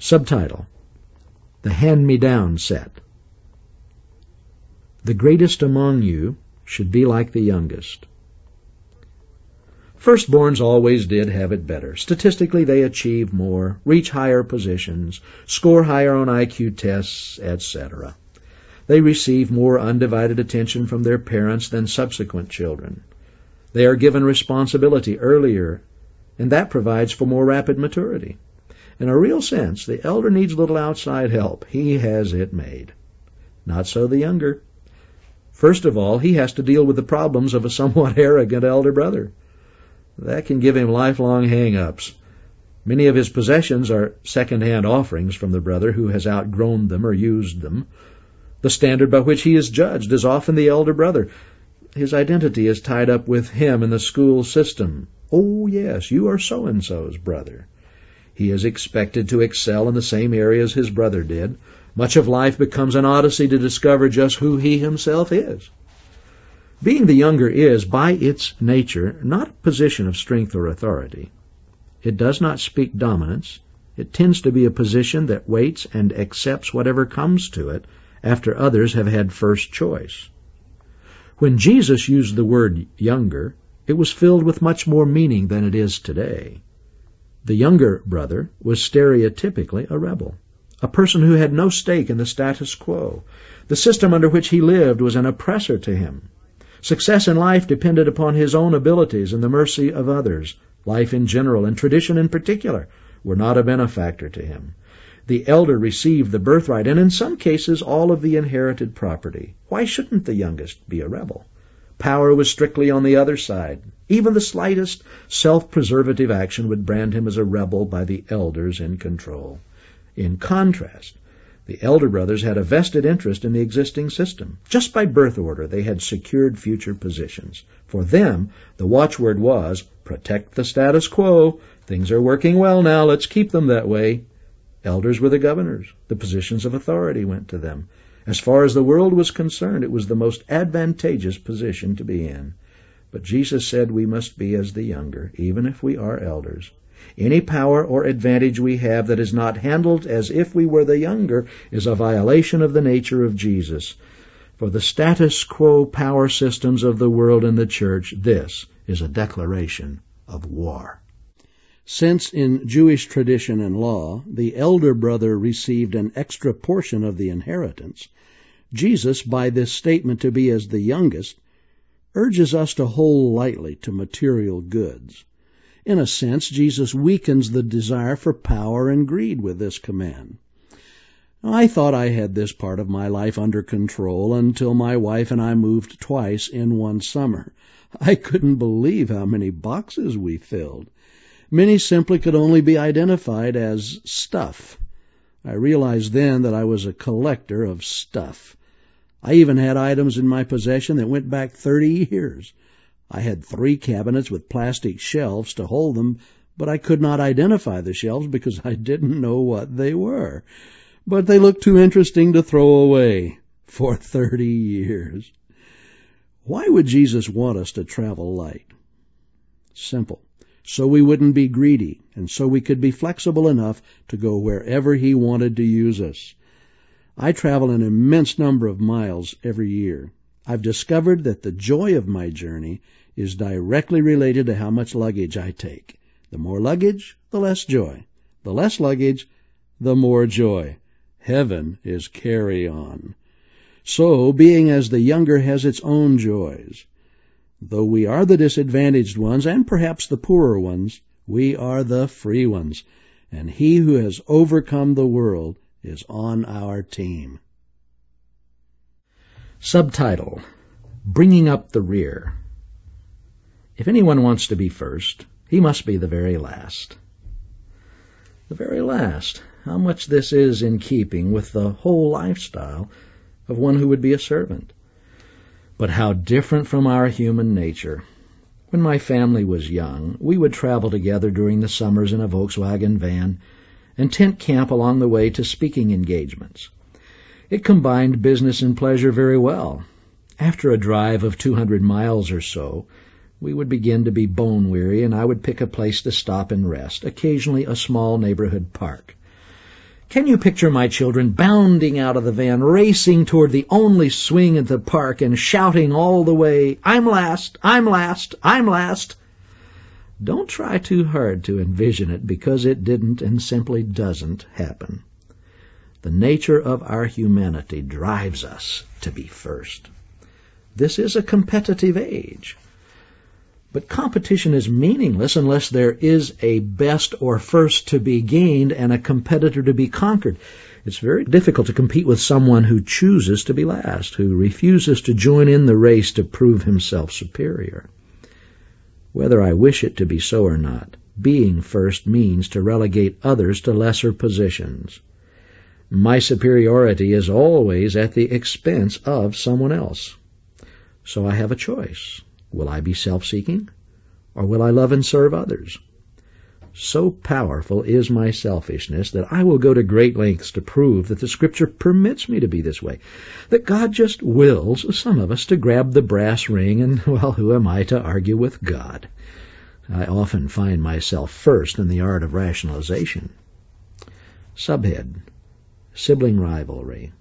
Subtitle: The Hand-Me-Down Set. The greatest among you should be like the youngest. Firstborns always did have it better. Statistically, they achieve more, reach higher positions, score higher on IQ tests, etc. They receive more undivided attention from their parents than subsequent children. They are given responsibility earlier, and that provides for more rapid maturity. In a real sense, the elder needs little outside help. He has it made. Not so the younger. First of all, he has to deal with the problems of a somewhat arrogant elder brother. That can give him lifelong hang-ups. Many of his possessions are second-hand offerings from the brother who has outgrown them or used them. The standard by which he is judged is often the elder brother. His identity is tied up with him in the school system. Oh, yes, you are so-and-so's brother. He is expected to excel in the same areas his brother did. Much of life becomes an odyssey to discover just who he himself is. Being the younger is, by its nature, not a position of strength or authority. It does not speak dominance. It tends to be a position that waits and accepts whatever comes to it after others have had first choice. When Jesus used the word younger, it was filled with much more meaning than it is today. The younger brother was stereotypically a rebel, a person who had no stake in the status quo. The system under which he lived was an oppressor to him. Success in life depended upon his own abilities and the mercy of others. Life in general and tradition in particular were not a benefactor to him. The elder received the birthright and in some cases all of the inherited property. Why shouldn't the youngest be a rebel? Power was strictly on the other side. Even the slightest self-preservative action would brand him as a rebel by the elders in control. In contrast, the elder brothers had a vested interest in the existing system. Just by birth order, they had secured future positions. For them, the watchword was, protect the status quo. Things are working well now. Let's keep them that way. Elders were the governors. The positions of authority went to them. As far as the world was concerned, it was the most advantageous position to be in. But Jesus said we must be as the younger, even if we are elders. Any power or advantage we have that is not handled as if we were the younger is a violation of the nature of Jesus. For the status quo power systems of the world and the church, this is a declaration of war. Since in Jewish tradition and law, the elder brother received an extra portion of the inheritance, Jesus, by this statement to be as the youngest, urges us to hold lightly to material goods. In a sense, Jesus weakens the desire for power and greed with this command. I thought I had this part of my life under control until my wife and I moved twice in one summer. I couldn't believe how many boxes we filled. Many simply could only be identified as stuff. I realized then that I was a collector of stuff. I even had items in my possession that went back 30 years. I had 3 cabinets with plastic shelves to hold them, but I could not identify the shelves because I didn't know what they were. But they looked too interesting to throw away for 30 years. Why would Jesus want us to travel light? Simple. So we wouldn't be greedy, and so we could be flexible enough to go wherever He wanted to use us. I travel an immense number of miles every year. I've discovered that the joy of my journey is directly related to how much luggage I take. The more luggage, the less joy. The less luggage, the more joy. Heaven is carry-on. So, being as the younger has its own joys. Though we are the disadvantaged ones, and perhaps the poorer ones, we are the free ones, and He who has overcome the world is on our team. Subtitle: Bringing Up the Rear. If anyone wants to be first, he must be the very last. The very last. How much this is in keeping with the whole lifestyle of one who would be a servant. But how different from our human nature. When my family was young, we would travel together during the summers in a Volkswagen van and tent camp along the way to speaking engagements. It combined business and pleasure very well. After a drive of 200 miles or so, we would begin to be bone-weary, and I would pick a place to stop and rest, occasionally a small neighborhood park. Can you picture my children bounding out of the van, racing toward the only swing at the park and shouting all the way, "I'm last, I'm last, I'm last"? Don't try too hard to envision it, because it didn't and simply doesn't happen. The nature of our humanity drives us to be first. This is a competitive age. But competition is meaningless unless there is a best or first to be gained and a competitor to be conquered. It's very difficult to compete with someone who chooses to be last, who refuses to join in the race to prove himself superior. Whether I wish it to be so or not, being first means to relegate others to lesser positions. My superiority is always at the expense of someone else. So I have a choice. Will I be self-seeking, or will I love and serve others? So powerful is my selfishness that I will go to great lengths to prove that the Scripture permits me to be this way, that God just wills some of us to grab the brass ring, and, well, who am I to argue with God? I often find myself first in the art of rationalization. Subhead: Sibling rivalry.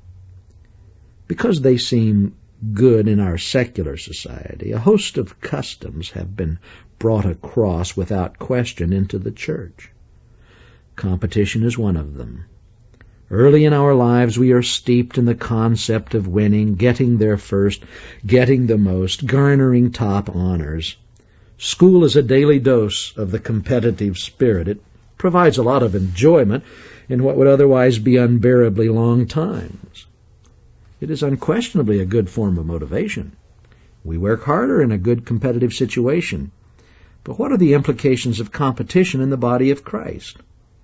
Because they seem good in our secular society, a host of customs have been brought across without question into the church. Competition is one of them. Early in our lives we are steeped in the concept of winning, getting there first, getting the most, garnering top honors. School is a daily dose of the competitive spirit. It provides a lot of enjoyment in what would otherwise be unbearably long times. It is unquestionably a good form of motivation. We work harder in a good competitive situation. But what are the implications of competition in the body of Christ?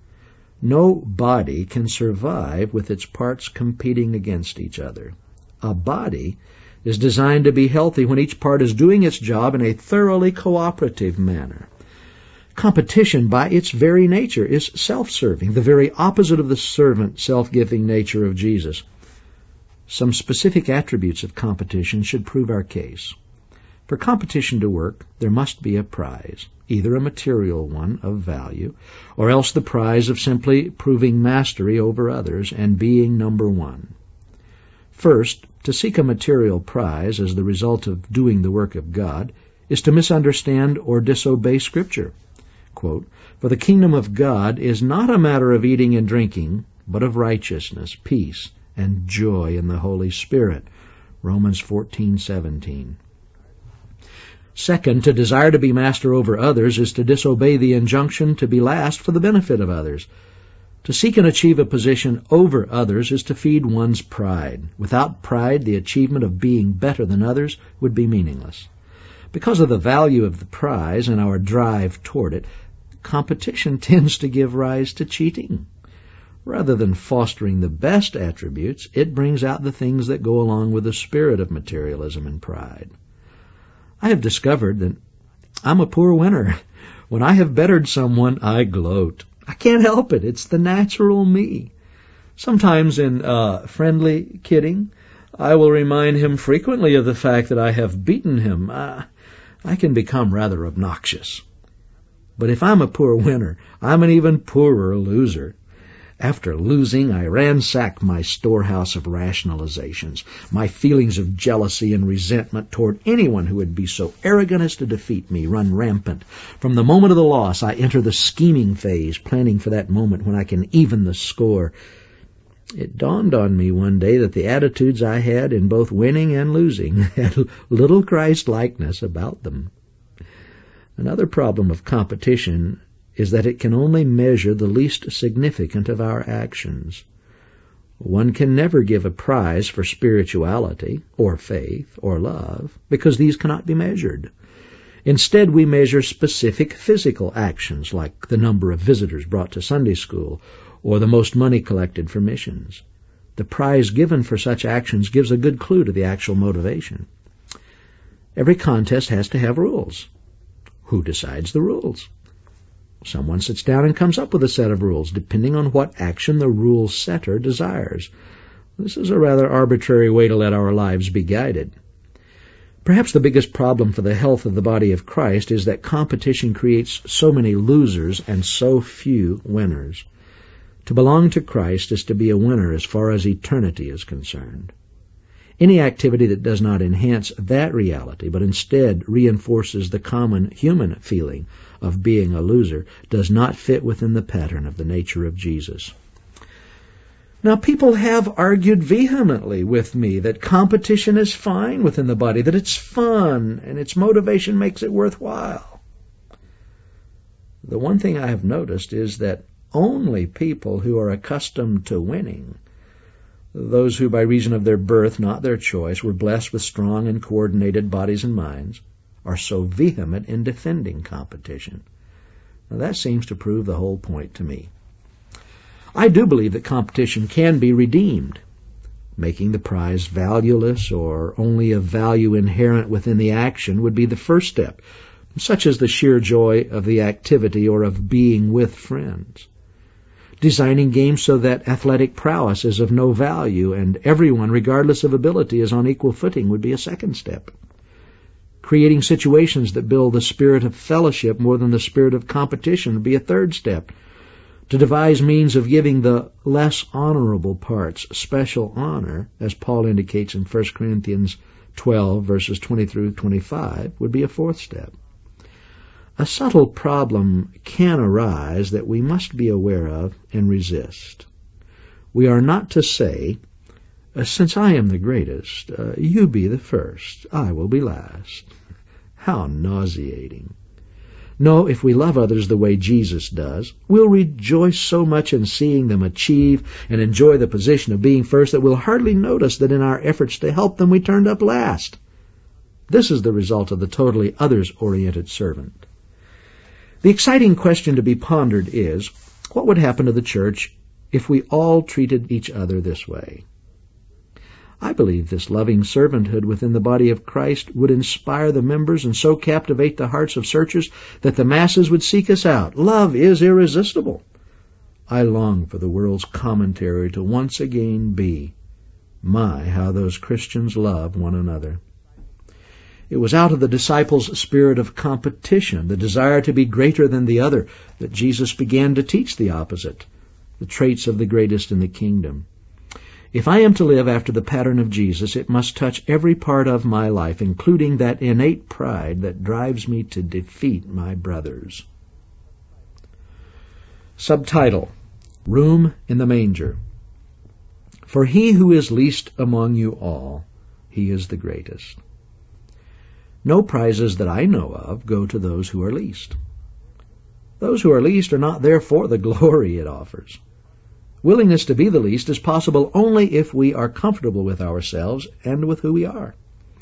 No body can survive with its parts competing against each other. A body is designed to be healthy when each part is doing its job in a thoroughly cooperative manner. Competition, by its very nature, is self-serving, the very opposite of the servant, self-giving nature of Jesus. Some specific attributes of competition should prove our case. For competition to work, there must be a prize, either a material one of value, or else the prize of simply proving mastery over others and being number one. First, to seek a material prize as the result of doing the work of God is to misunderstand or disobey Scripture. Quote, "For the kingdom of God is not a matter of eating and drinking, but of righteousness, peace, and joy in the Holy Spirit." Romans 14:17. Second, to desire to be master over others is to disobey the injunction to be last for the benefit of others. To seek and achieve a position over others is to feed one's pride. Without pride, the achievement of being better than others would be meaningless. Because of the value of the prize and our drive toward it, competition tends to give rise to cheating. Rather than fostering the best attributes, it brings out the things that go along with the spirit of materialism and pride. I have discovered that I'm a poor winner. When I have bettered someone, I gloat. I can't help it. It's the natural me. Sometimes in friendly kidding, I will remind him frequently of the fact that I have beaten him. I can become rather obnoxious. But if I'm a poor winner, I'm an even poorer loser. After losing, I ransack my storehouse of rationalizations. My feelings of jealousy and resentment toward anyone who would be so arrogant as to defeat me run rampant. From the moment of the loss, I enter the scheming phase, planning for that moment when I can even the score. It dawned on me one day that the attitudes I had in both winning and losing had little Christ-likeness about them. Another problem of competition is that it can only measure the least significant of our actions. One can never give a prize for spirituality, or faith, or love, because these cannot be measured. Instead, we measure specific physical actions, like the number of visitors brought to Sunday school, or the most money collected for missions. The prize given for such actions gives a good clue to the actual motivation. Every contest has to have rules. Who decides the rules? Someone sits down and comes up with a set of rules, depending on what action the rule setter desires. This is a rather arbitrary way to let our lives be guided. Perhaps the biggest problem for the health of the body of Christ is that competition creates so many losers and so few winners. To belong to Christ is to be a winner as far as eternity is concerned. Any activity that does not enhance that reality, but instead reinforces the common human feeling of being a loser, does not fit within the pattern of the nature of Jesus. Now, people have argued vehemently with me that competition is fine within the body, that it's fun, and its motivation makes it worthwhile. The one thing I have noticed is that only people who are accustomed to winning, those who by reason of their birth, not their choice, were blessed with strong and coordinated bodies and minds, are so vehement in defending competition. Now, that seems to prove the whole point to me. I do believe that competition can be redeemed. Making the prize valueless or only of value inherent within the action would be the first step, such as the sheer joy of the activity or of being with friends. Designing games so that athletic prowess is of no value and everyone, regardless of ability, is on equal footing would be a second step. Creating situations that build the spirit of fellowship more than the spirit of competition would be a third step. To devise means of giving the less honorable parts special honor, as Paul indicates in 1 Corinthians 12, verses 20 through 25, would be a fourth step. A subtle problem can arise that we must be aware of and resist. We are not to say, since I am the greatest, you be the first, I will be last. How nauseating. No, if we love others the way Jesus does, we'll rejoice so much in seeing them achieve and enjoy the position of being first that we'll hardly notice that in our efforts to help them we turned up last. This is the result of the totally others-oriented servant. The exciting question to be pondered is, what would happen to the church if we all treated each other this way? I believe this loving servanthood within the body of Christ would inspire the members and so captivate the hearts of searchers that the masses would seek us out. Love is irresistible. I long for the world's commentary to once again be, my, how those Christians love one another. It was out of the disciples' spirit of competition, the desire to be greater than the other, that Jesus began to teach the opposite, the traits of the greatest in the kingdom. If I am to live after the pattern of Jesus, it must touch every part of my life, including that innate pride that drives me to defeat my brothers. Subtitle: Room in the Manger. For he who is least among you all, he is the greatest. No prizes that I know of go to those who are least. Those who are least are not there for the glory it offers. Willingness to be the least is possible only if we are comfortable with ourselves and with who we are.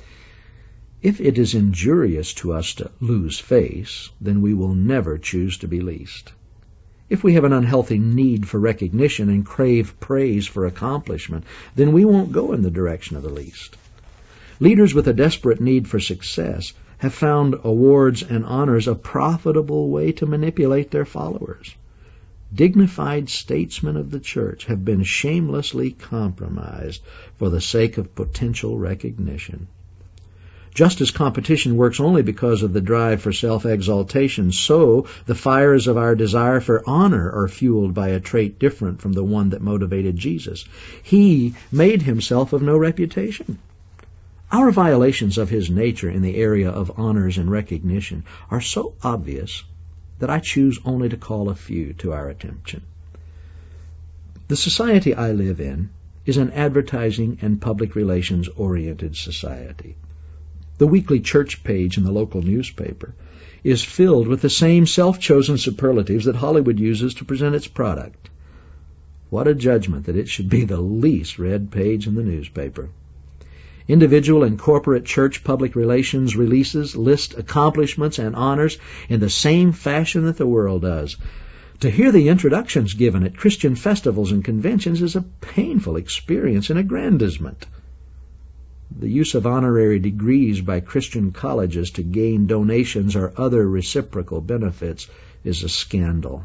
If it is injurious to us to lose face, then we will never choose to be least. If we have an unhealthy need for recognition and crave praise for accomplishment, then we won't go in the direction of the least. Leaders with a desperate need for success have found awards and honors a profitable way to manipulate their followers. Dignified statesmen of the church have been shamelessly compromised for the sake of potential recognition. Just as competition works only because of the drive for self-exaltation, so the fires of our desire for honor are fueled by a trait different from the one that motivated Jesus. He made himself of no reputation. Our violations of his nature in the area of honors and recognition are so obvious that I choose only to call a few to our attention. The society I live in is an advertising and public relations oriented society. The weekly church page in the local newspaper is filled with the same self-chosen superlatives that Hollywood uses to present its product. What a judgment that it should be the least read page in the newspaper. Individual and corporate church public relations releases list accomplishments and honors in the same fashion that the world does. To hear the introductions given at Christian festivals and conventions is a painful experience and aggrandizement. The use of honorary degrees by Christian colleges to gain donations or other reciprocal benefits is a scandal.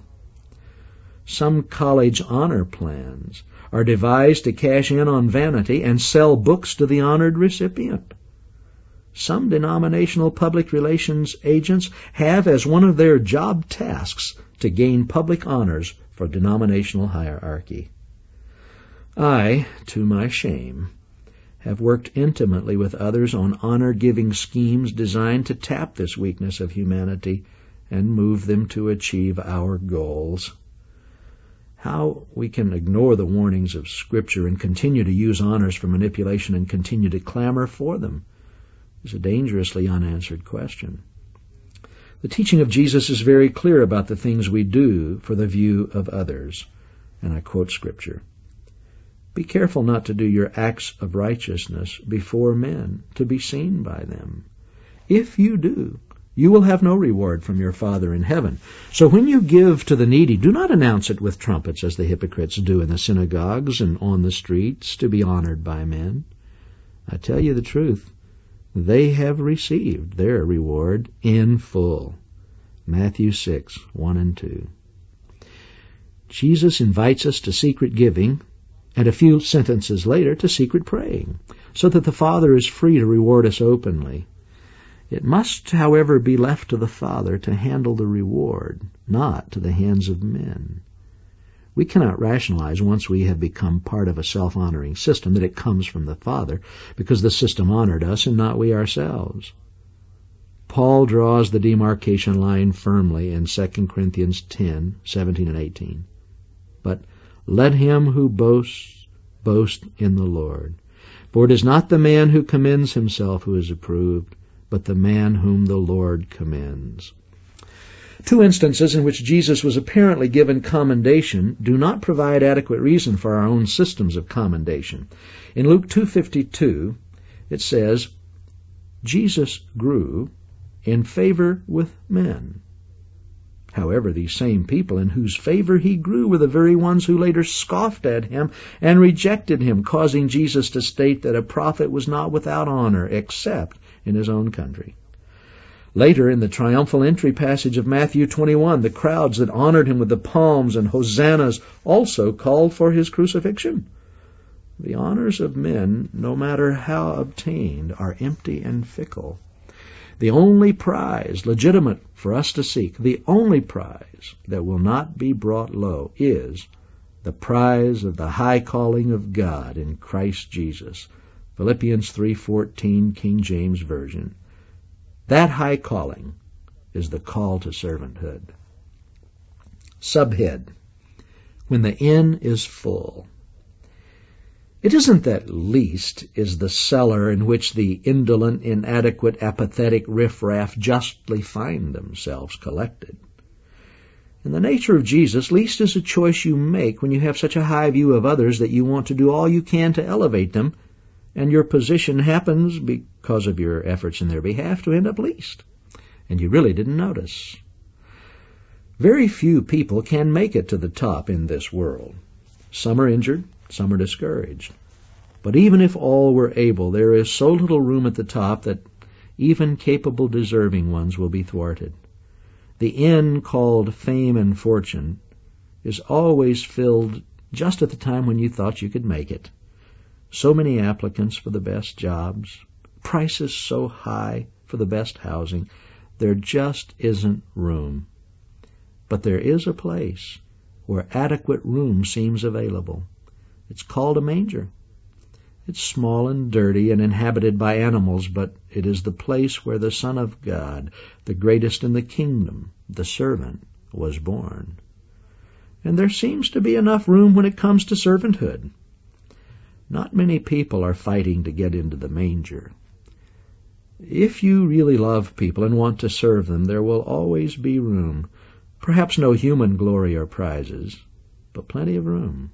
Some college honor plans are devised to cash in on vanity and sell books to the honored recipient. Some denominational public relations agents have as one of their job tasks to gain public honors for denominational hierarchy. I, to my shame, have worked intimately with others on honor-giving schemes designed to tap this weakness of humanity and move them to achieve our goals. How we can ignore the warnings of Scripture and continue to use honors for manipulation and continue to clamor for them is a dangerously unanswered question. The teaching of Jesus is very clear about the things we do for the view of others, and I quote Scripture. Be careful not to do your acts of righteousness before men, to be seen by them. If you do, you will have no reward from your Father in heaven. So when you give to the needy, do not announce it with trumpets as the hypocrites do in the synagogues and on the streets to be honored by men. I tell you the truth, they have received their reward in full. Matthew 6, 1 and 2. Jesus invites us to secret giving, and a few sentences later to secret praying, so that the Father is free to reward us openly. It must, however, be left to the Father to handle the reward, not to the hands of men. We cannot rationalize once we have become part of a self-honoring system that it comes from the Father, because the system honored us and not we ourselves. Paul draws the demarcation line firmly in 2 Corinthians 10, 17 and 18. But let him who boasts, boast in the Lord. For it is not the man who commends himself who is approved, but the man whom the Lord commends. Two instances in which Jesus was apparently given commendation do not provide adequate reason for our own systems of commendation. In Luke 2:52, it says, Jesus grew in favor with men. However, these same people in whose favor he grew were the very ones who later scoffed at him and rejected him, causing Jesus to state that a prophet was not without honor except in his own country. Later, in the triumphal entry passage of Matthew 21, the crowds that honored him with the palms and hosannas also called for his crucifixion. The honors of men, no matter how obtained, are empty and fickle. The only prize legitimate for us to seek, the only prize that will not be brought low, is the prize of the high calling of God in Christ Jesus. Philippians 3:14, King James Version. That high calling is the call to servanthood. Subhead: when the inn is full. It isn't that least is the cellar in which the indolent, inadequate, apathetic riffraff justly find themselves collected. In the nature of Jesus, least is a choice you make when you have such a high view of others that you want to do all you can to elevate them, and your position happens, because of your efforts in their behalf, to end up least, and you really didn't notice. Very few people can make it to the top in this world. Some are injured, some are discouraged. But even if all were able, there is so little room at the top that even capable, deserving ones will be thwarted. The inn called fame and fortune is always filled just at the time when you thought you could make it. So many applicants for the best jobs, prices so high for the best housing, there just isn't room. But there is a place where adequate room seems available. It's called a manger. It's small and dirty and inhabited by animals, but it is the place where the Son of God, the greatest in the kingdom, the servant, was born. And there seems to be enough room when it comes to servanthood. Not many people are fighting to get into the manger. If you really love people and want to serve them, there will always be room. Perhaps no human glory or prizes, but plenty of room.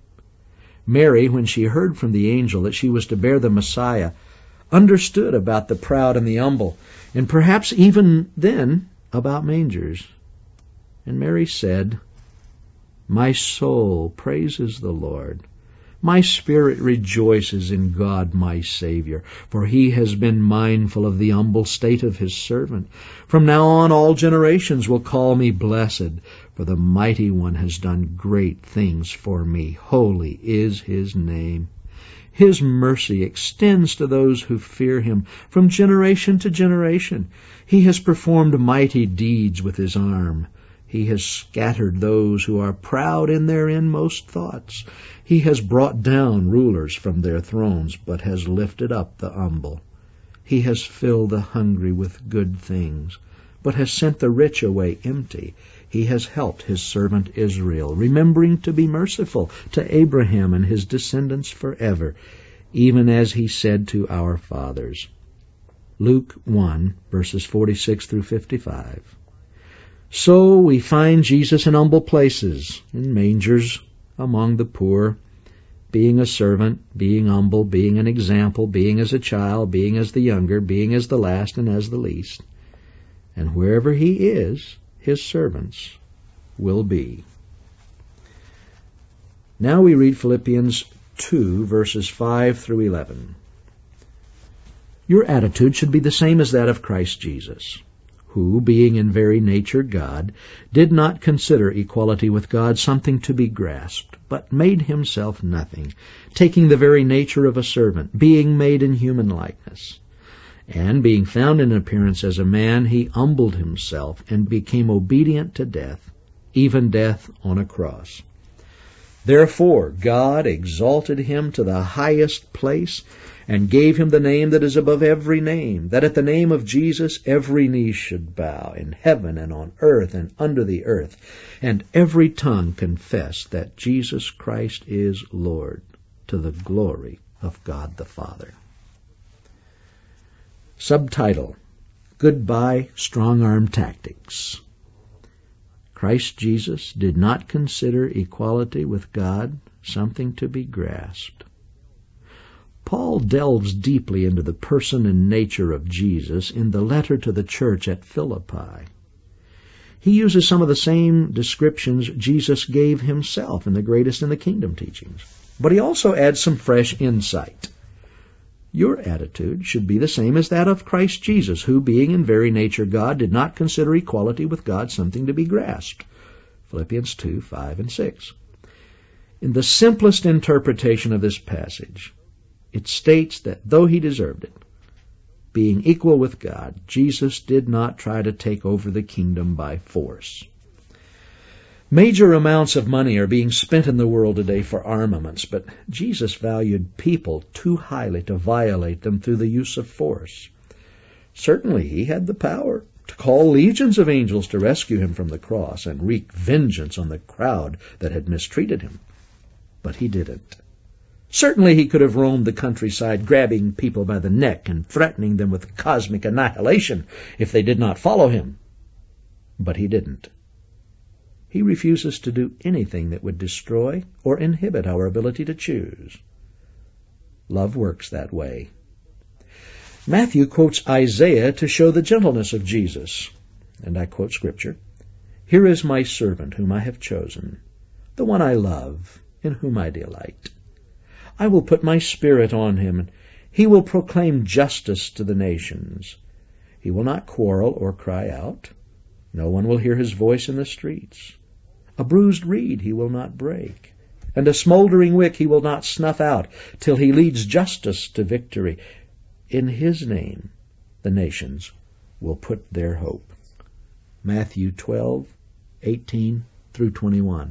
Mary, when she heard from the angel that she was to bear the Messiah, understood about the proud and the humble, and perhaps even then about mangers. And Mary said, "My soul praises the Lord. My spirit rejoices in God my Savior, for he has been mindful of the humble state of his servant. From now on all generations will call me blessed, for the Mighty One has done great things for me. Holy is his name. His mercy extends to those who fear him from generation to generation. He has performed mighty deeds with his arm. He has scattered those who are proud in their inmost thoughts. He has brought down rulers from their thrones, but has lifted up the humble. He has filled the hungry with good things, but has sent the rich away empty. He has helped his servant Israel, remembering to be merciful to Abraham and his descendants forever, even as he said to our fathers. Luke 1, verses 46 through 55. So we find Jesus in humble places, in mangers, among the poor, being a servant, being humble, being an example, being as a child, being as the younger, being as the last and as the least. And wherever he is, his servants will be. Now we read Philippians 2, verses 5 through 11. Your attitude should be the same as that of Christ Jesus, who, being in very nature God, did not consider equality with God something to be grasped, but made himself nothing, taking the very nature of a servant, being made in human likeness. And being found in appearance as a man, he humbled himself and became obedient to death, even death on a cross. Therefore God exalted him to the highest place and gave him the name that is above every name, that at the name of Jesus every knee should bow, in heaven and on earth and under the earth, and every tongue confess that Jesus Christ is Lord, to the glory of God the Father. Subtitle: Goodbye Strong-Arm Tactics. Christ Jesus did not consider equality with God something to be grasped. Paul delves deeply into the person and nature of Jesus in the letter to the church at Philippi. He uses some of the same descriptions Jesus gave himself in the Greatest in the Kingdom teachings, but he also adds some fresh insight. Your attitude should be the same as that of Christ Jesus, who, being in very nature God, did not consider equality with God something to be grasped. Philippians 2, 5, and 6. In the simplest interpretation of this passage, it states that though he deserved it, being equal with God, Jesus did not try to take over the kingdom by force. Major amounts of money are being spent in the world today for armaments, but Jesus valued people too highly to violate them through the use of force. Certainly he had the power to call legions of angels to rescue him from the cross and wreak vengeance on the crowd that had mistreated him. But he didn't. Certainly he could have roamed the countryside, grabbing people by the neck and threatening them with cosmic annihilation if they did not follow him. But he didn't. He refuses to do anything that would destroy or inhibit our ability to choose. Love works that way. Matthew quotes Isaiah to show the gentleness of Jesus. And I quote Scripture, "Here is my servant whom I have chosen, the one I love, in whom I delight. I will put my Spirit on him, and he will proclaim justice to the nations. He will not quarrel or cry out. No one will hear his voice in the streets. A bruised reed he will not break, and a smoldering wick he will not snuff out, till he leads justice to victory. In his name the nations will put their hope." Matthew 12, 18 through 21.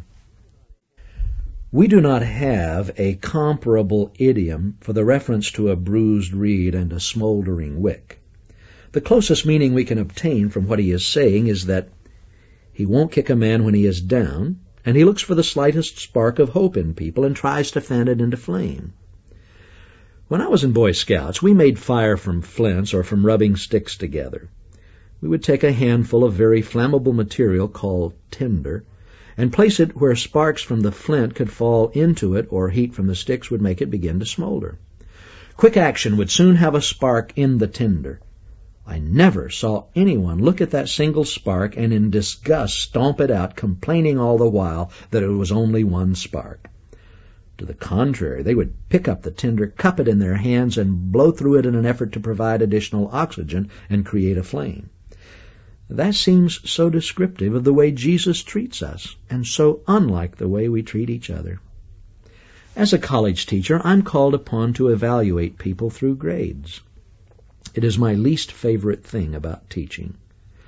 We do not have a comparable idiom for the reference to a bruised reed and a smoldering wick. The closest meaning we can obtain from what he is saying is that he won't kick a man when he is down, and he looks for the slightest spark of hope in people and tries to fan it into flame. When I was in Boy Scouts, we made fire from flints or from rubbing sticks together. We would take a handful of very flammable material called tinder and place it where sparks from the flint could fall into it, or heat from the sticks would make it begin to smolder. Quick action would soon have a spark in the tinder. I never saw anyone look at that single spark and in disgust stomp it out, complaining all the while that it was only one spark. To the contrary, they would pick up the tinder, cup it in their hands, and blow through it in an effort to provide additional oxygen and create a flame. That seems so descriptive of the way Jesus treats us, and so unlike the way we treat each other. As a college teacher, I'm called upon to evaluate people through grades. It is my least favorite thing about teaching.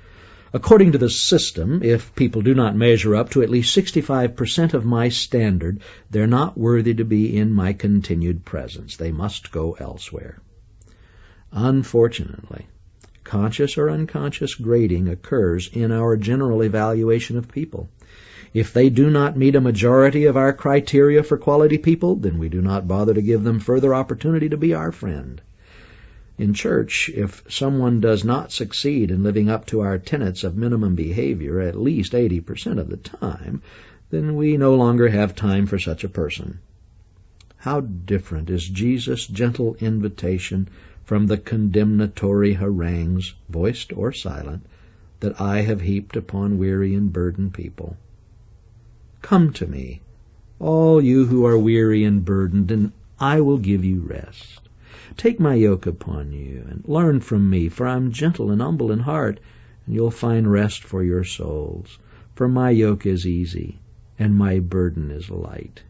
According to the system, if people do not measure up to at least 65% of my standard, they're not worthy to be in my continued presence. They must go elsewhere. Unfortunately, conscious or unconscious grading occurs in our general evaluation of people. If they do not meet a majority of our criteria for quality people, then we do not bother to give them further opportunity to be our friend. In church, if someone does not succeed in living up to our tenets of minimum behavior at least 80% of the time, then we no longer have time for such a person. How different is Jesus' gentle invitation from the condemnatory harangues, voiced or silent, that I have heaped upon weary and burdened people. Come to me, all you who are weary and burdened, and I will give you rest. Take my yoke upon you, and learn from me, for I am gentle and humble in heart, and you'll find rest for your souls. For my yoke is easy, and my burden is light.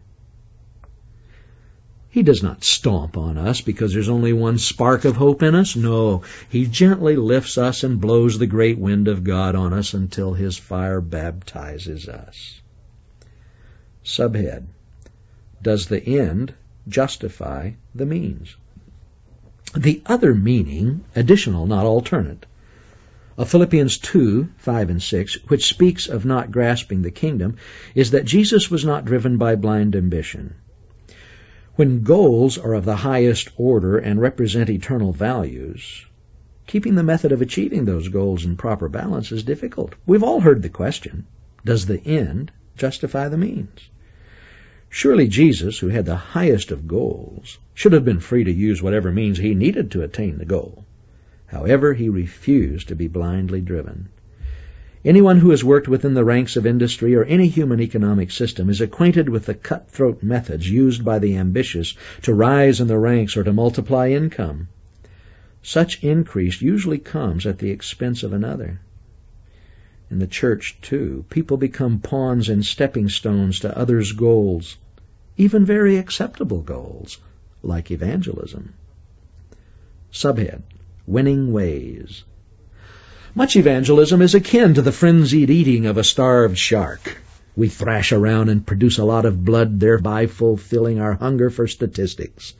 He does not stomp on us because there's only one spark of hope in us. No, he gently lifts us and blows the great wind of God on us until his fire baptizes us. Subhead: Does the end justify the means? The other meaning, additional, not alternate, of Philippians 2, 5 and 6, which speaks of not grasping the kingdom, is that Jesus was not driven by blind ambition. When goals are of the highest order and represent eternal values, keeping the method of achieving those goals in proper balance is difficult. We've all heard the question, does the end justify the means? Surely Jesus, who had the highest of goals, should have been free to use whatever means he needed to attain the goal. However, he refused to be blindly driven. Anyone who has worked within the ranks of industry or any human economic system is acquainted with the cutthroat methods used by the ambitious to rise in the ranks or to multiply income. Such increase usually comes at the expense of another. In the church, too, people become pawns and stepping stones to others' goals, even very acceptable goals, like evangelism. Subhead: Winning ways. Much evangelism is akin to the frenzied eating of a starved shark. We thrash around and produce a lot of blood, thereby fulfilling our hunger for statistics.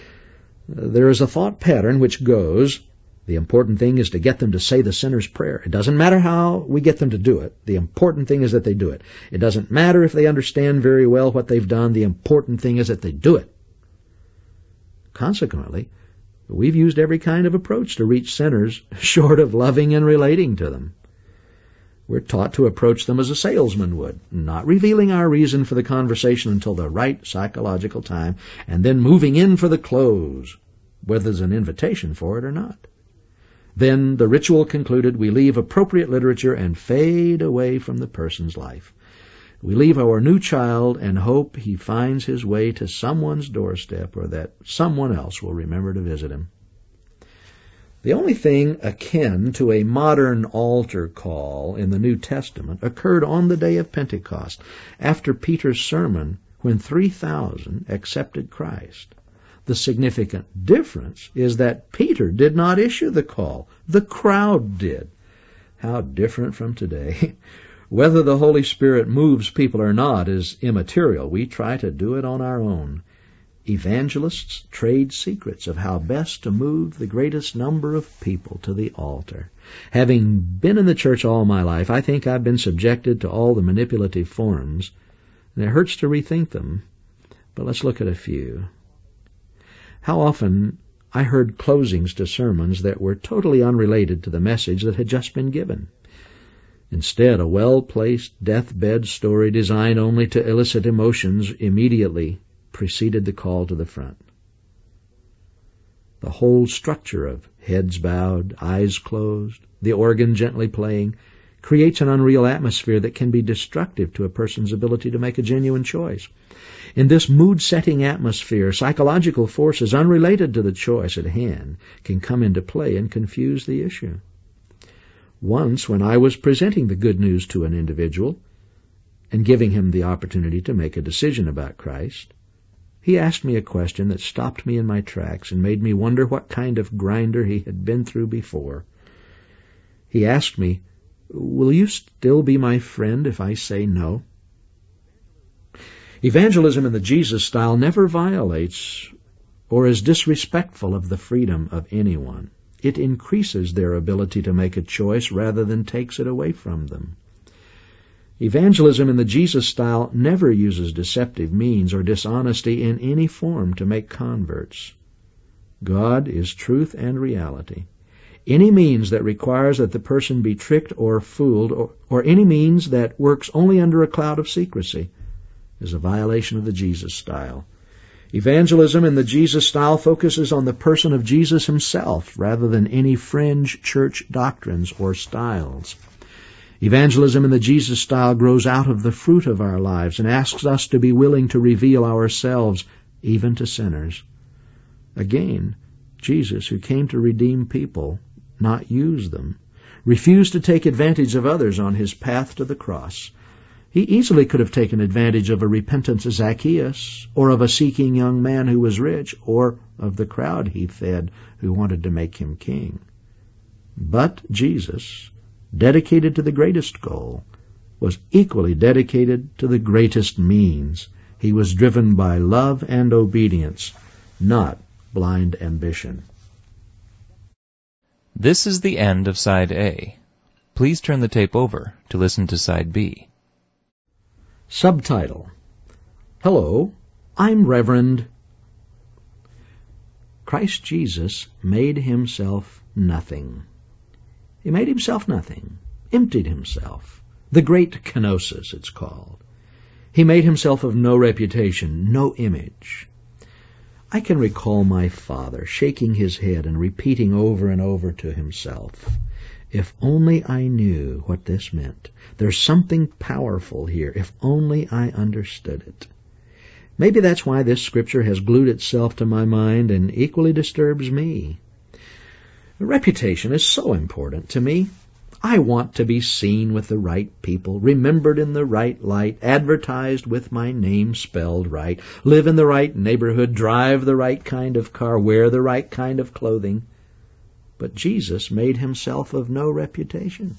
There is a thought pattern which goes, the important thing is to get them to say the sinner's prayer. It doesn't matter how we get them to do it. The important thing is that they do it. It doesn't matter if they understand very well what they've done. The important thing is that they do it. Consequently, we've used every kind of approach to reach sinners short of loving and relating to them. We're taught to approach them as a salesman would, not revealing our reason for the conversation until the right psychological time, and then moving in for the close, whether there's an invitation for it or not. Then, the ritual concluded, we leave appropriate literature and fade away from the person's life. We leave our new child and hope he finds his way to someone's doorstep or that someone else will remember to visit him. The only thing akin to a modern altar call in the New Testament occurred on the day of Pentecost, after Peter's sermon, when 3,000 accepted Christ. The significant difference is that Peter did not issue the call. The crowd did. How different from today. Whether the Holy Spirit moves people or not is immaterial. We try to do it on our own. Evangelists trade secrets of how best to move the greatest number of people to the altar. Having been in the church all my life, I think I've been subjected to all the manipulative forms, and it hurts to rethink them. But let's look at a few. How often I heard closings to sermons that were totally unrelated to the message that had just been given. Instead, a well-placed deathbed story designed only to elicit emotions immediately preceded the call to the front. The whole structure of heads bowed, eyes closed, the organ gently playing, creates an unreal atmosphere that can be destructive to a person's ability to make a genuine choice. In this mood-setting atmosphere, psychological forces unrelated to the choice at hand can come into play and confuse the issue. Once, when I was presenting the good news to an individual and giving him the opportunity to make a decision about Christ, he asked me a question that stopped me in my tracks and made me wonder what kind of grinder he had been through before. He asked me, Will you still be my friend if I say no? Evangelism in the Jesus style never violates or is disrespectful of the freedom of anyone. It increases their ability to make a choice rather than takes it away from them. Evangelism in the Jesus style never uses deceptive means or dishonesty in any form to make converts. God is truth and reality. Any means that requires that the person be tricked or fooled, or any means that works only under a cloud of secrecy, is a violation of the Jesus style. Evangelism in the Jesus style focuses on the person of Jesus himself rather than any fringe church doctrines or styles. Evangelism in the Jesus style grows out of the fruit of our lives and asks us to be willing to reveal ourselves even to sinners. Again, Jesus, who came to redeem people, not use them, refused to take advantage of others on his path to the cross. He easily could have taken advantage of a repentant Zacchaeus, or of a seeking young man who was rich, or of the crowd he fed who wanted to make him king. But Jesus, dedicated to the greatest goal, was equally dedicated to the greatest means. He was driven by love and obedience, not blind ambition. This is the end of Side A. Please turn the tape over to listen to Side B. Subtitle: Hello, I'm Reverend. Christ Jesus made himself nothing. He made himself nothing, emptied himself. The great kenosis, it's called. He made himself of no reputation, no image. I can recall my father shaking his head and repeating over and over to himself, "If only I knew what this meant. There's something powerful here. If only I understood it." Maybe that's why this scripture has glued itself to my mind and equally disturbs me. Reputation is so important to me. I want to be seen with the right people, remembered in the right light, advertised with my name spelled right, live in the right neighborhood, drive the right kind of car, wear the right kind of clothing. But Jesus made himself of no reputation.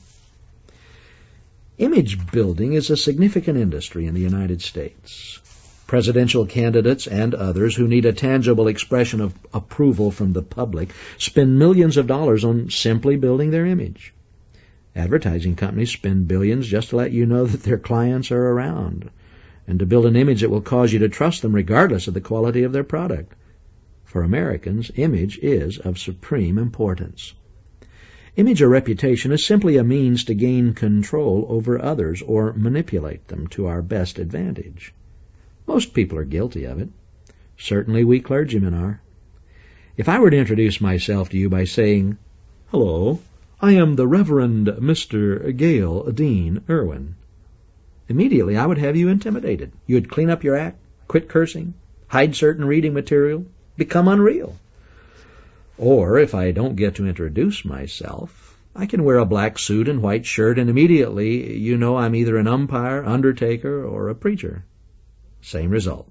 Image building is a significant industry in the United States. Presidential candidates and others who need a tangible expression of approval from the public spend millions of dollars on simply building their image. Advertising companies spend billions just to let you know that their clients are around, and to build an image that will cause you to trust them regardless of the quality of their product. For Americans, image is of supreme importance. Image or reputation is simply a means to gain control over others or manipulate them to our best advantage. Most people are guilty of it. Certainly we clergymen are. If I were to introduce myself to you by saying, "Hello, I am the Reverend Mr. Gale Dean Irwin," immediately I would have you intimidated. You would clean up your act, quit cursing, hide certain reading material, become unreal. Or if I don't get to introduce myself, I can wear a black suit and white shirt, and immediately you know I'm either an umpire, undertaker, or a preacher. Same result.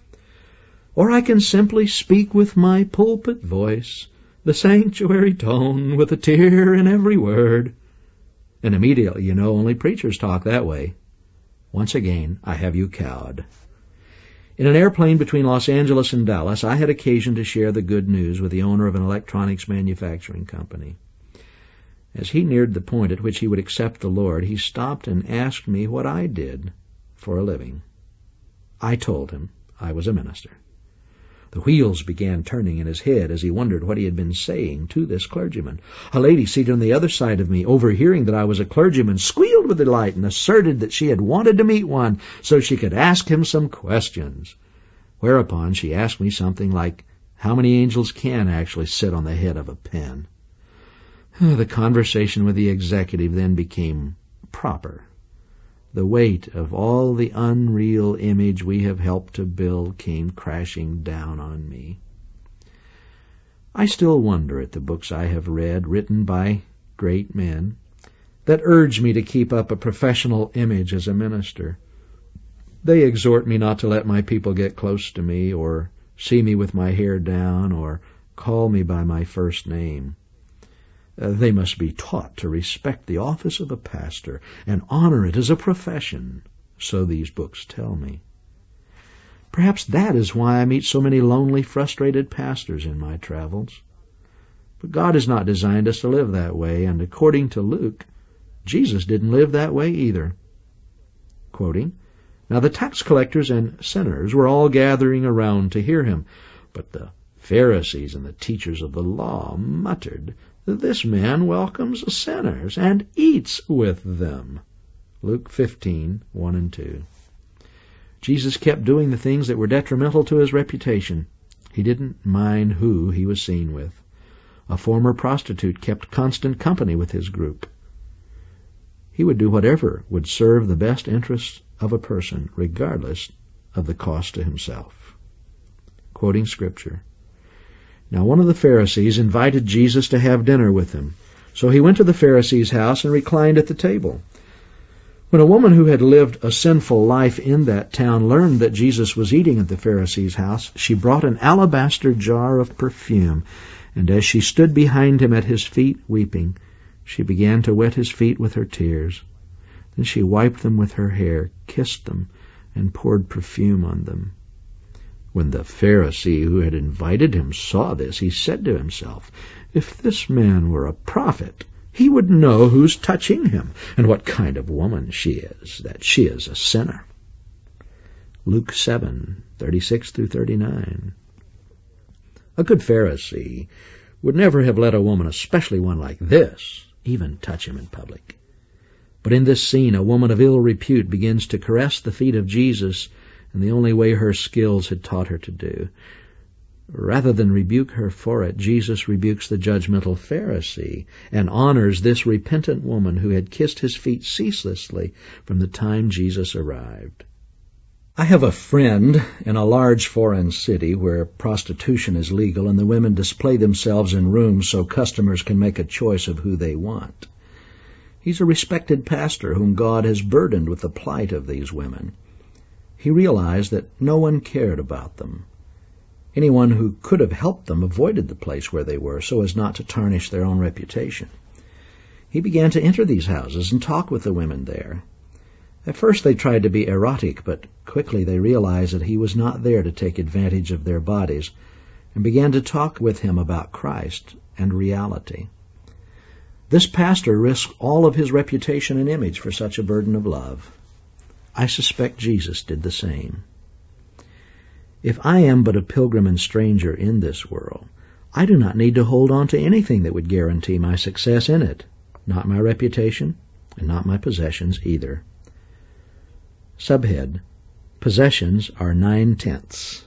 Or I can simply speak with my pulpit voice, the sanctuary tone, with a tear in every word. And immediately you know only preachers talk that way. Once again, I have you cowed. In an airplane between Los Angeles and Dallas, I had occasion to share the good news with the owner of an electronics manufacturing company. As he neared the point at which he would accept the Lord, he stopped and asked me what I did for a living. I told him I was a minister. The wheels began turning in his head as he wondered what he had been saying to this clergyman. A lady seated on the other side of me, overhearing that I was a clergyman, squealed with delight and asserted that she had wanted to meet one so she could ask him some questions. Whereupon she asked me something like, how many angels can actually sit on the head of a pen? The conversation with the executive then became proper. The weight of all the unreal image we have helped to build came crashing down on me. I still wonder at the books I have read, written by great men, that urge me to keep up a professional image as a minister. They exhort me not to let my people get close to me, or see me with my hair down, or call me by my first name. They must be taught to respect the office of a pastor and honor it as a profession, so these books tell me. Perhaps that is why I meet so many lonely, frustrated pastors in my travels. But God has not designed us to live that way, and according to Luke, Jesus didn't live that way either. Quoting, "Now the tax collectors and sinners were all gathering around to hear him, but the Pharisees and the teachers of the law muttered, 'This man welcomes sinners and eats with them.'" Luke 15:1 and 2. Jesus kept doing the things that were detrimental to his reputation. He didn't mind who he was seen with. A former prostitute kept constant company with his group. He would do whatever would serve the best interests of a person, regardless of the cost to himself. Quoting Scripture, "Now one of the Pharisees invited Jesus to have dinner with him. So he went to the Pharisee's house and reclined at the table. When a woman who had lived a sinful life in that town learned that Jesus was eating at the Pharisee's house, she brought an alabaster jar of perfume, and as she stood behind him at his feet weeping, she began to wet his feet with her tears. Then she wiped them with her hair, kissed them, and poured perfume on them. When the Pharisee who had invited him saw this, he said to himself, 'If this man were a prophet, he would know who's touching him, and what kind of woman she is, that she is a sinner.'" Luke 7:36-39. A good Pharisee would never have let a woman, especially one like this, even touch him in public. But in this scene, a woman of ill repute begins to caress the feet of Jesus in the only way her skills had taught her to do. Rather than rebuke her for it, Jesus rebukes the judgmental Pharisee and honors this repentant woman who had kissed his feet ceaselessly from the time Jesus arrived. I have a friend in a large foreign city where prostitution is legal and the women display themselves in rooms so customers can make a choice of who they want. He's a respected pastor whom God has burdened with the plight of these women. He realized that no one cared about them. Anyone who could have helped them avoided the place where they were so as not to tarnish their own reputation. He began to enter these houses and talk with the women there. At first they tried to be erotic, but quickly they realized that he was not there to take advantage of their bodies and began to talk with him about Christ and reality. This pastor risked all of his reputation and image for such a burden of love. I suspect Jesus did the same. If I am but a pilgrim and stranger in this world, I do not need to hold on to anything that would guarantee my success in it, not my reputation and not my possessions either. Subhead, Possessions are 9/10.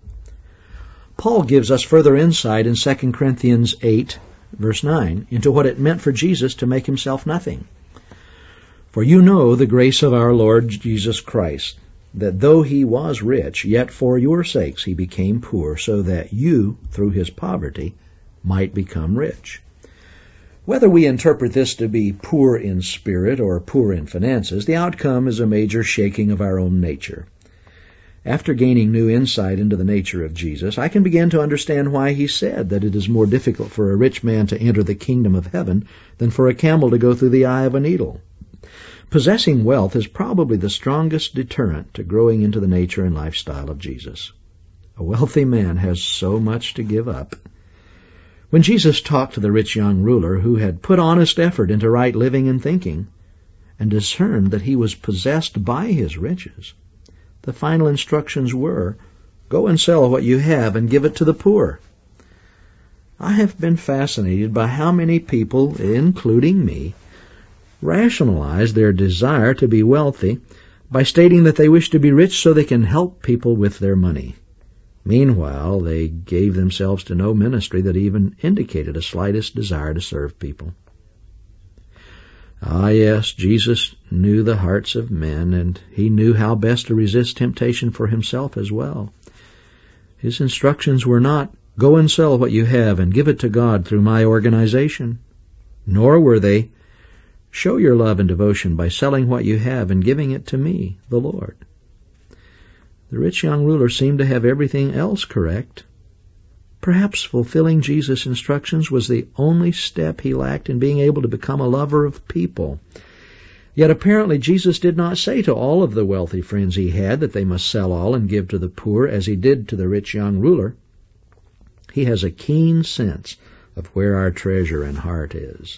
Paul gives us further insight in 2 Corinthians 8, verse 9, into what it meant for Jesus to make himself nothing. "For you know the grace of our Lord Jesus Christ, that though he was rich, yet for your sakes he became poor, so that you, through his poverty, might become rich." Whether we interpret this to be poor in spirit or poor in finances, the outcome is a major shaking of our own nature. After gaining new insight into the nature of Jesus, I can begin to understand why he said that it is more difficult for a rich man to enter the kingdom of heaven than for a camel to go through the eye of a needle. Possessing wealth is probably the strongest deterrent to growing into the nature and lifestyle of Jesus. A wealthy man has so much to give up. When Jesus talked to the rich young ruler who had put honest effort into right living and thinking, and discerned that he was possessed by his riches, the final instructions were, "Go and sell what you have and give it to the poor." I have been fascinated by how many people, including me, rationalize their desire to be wealthy by stating that they wish to be rich so they can help people with their money. Meanwhile, they gave themselves to no ministry that even indicated a slightest desire to serve people. Ah, yes, Jesus knew the hearts of men, and he knew how best to resist temptation for himself as well. His instructions were not, "Go and sell what you have and give it to God through my organization," nor were they, "Show your love and devotion by selling what you have and giving it to me, the Lord." The rich young ruler seemed to have everything else correct, Perhaps fulfilling Jesus' instructions was the only step he lacked in being able to become a lover of people. Yet apparently Jesus did not say to all of the wealthy friends he had that they must sell all and give to the poor, as he did to the rich young ruler. He has a keen sense of where our treasure and heart is.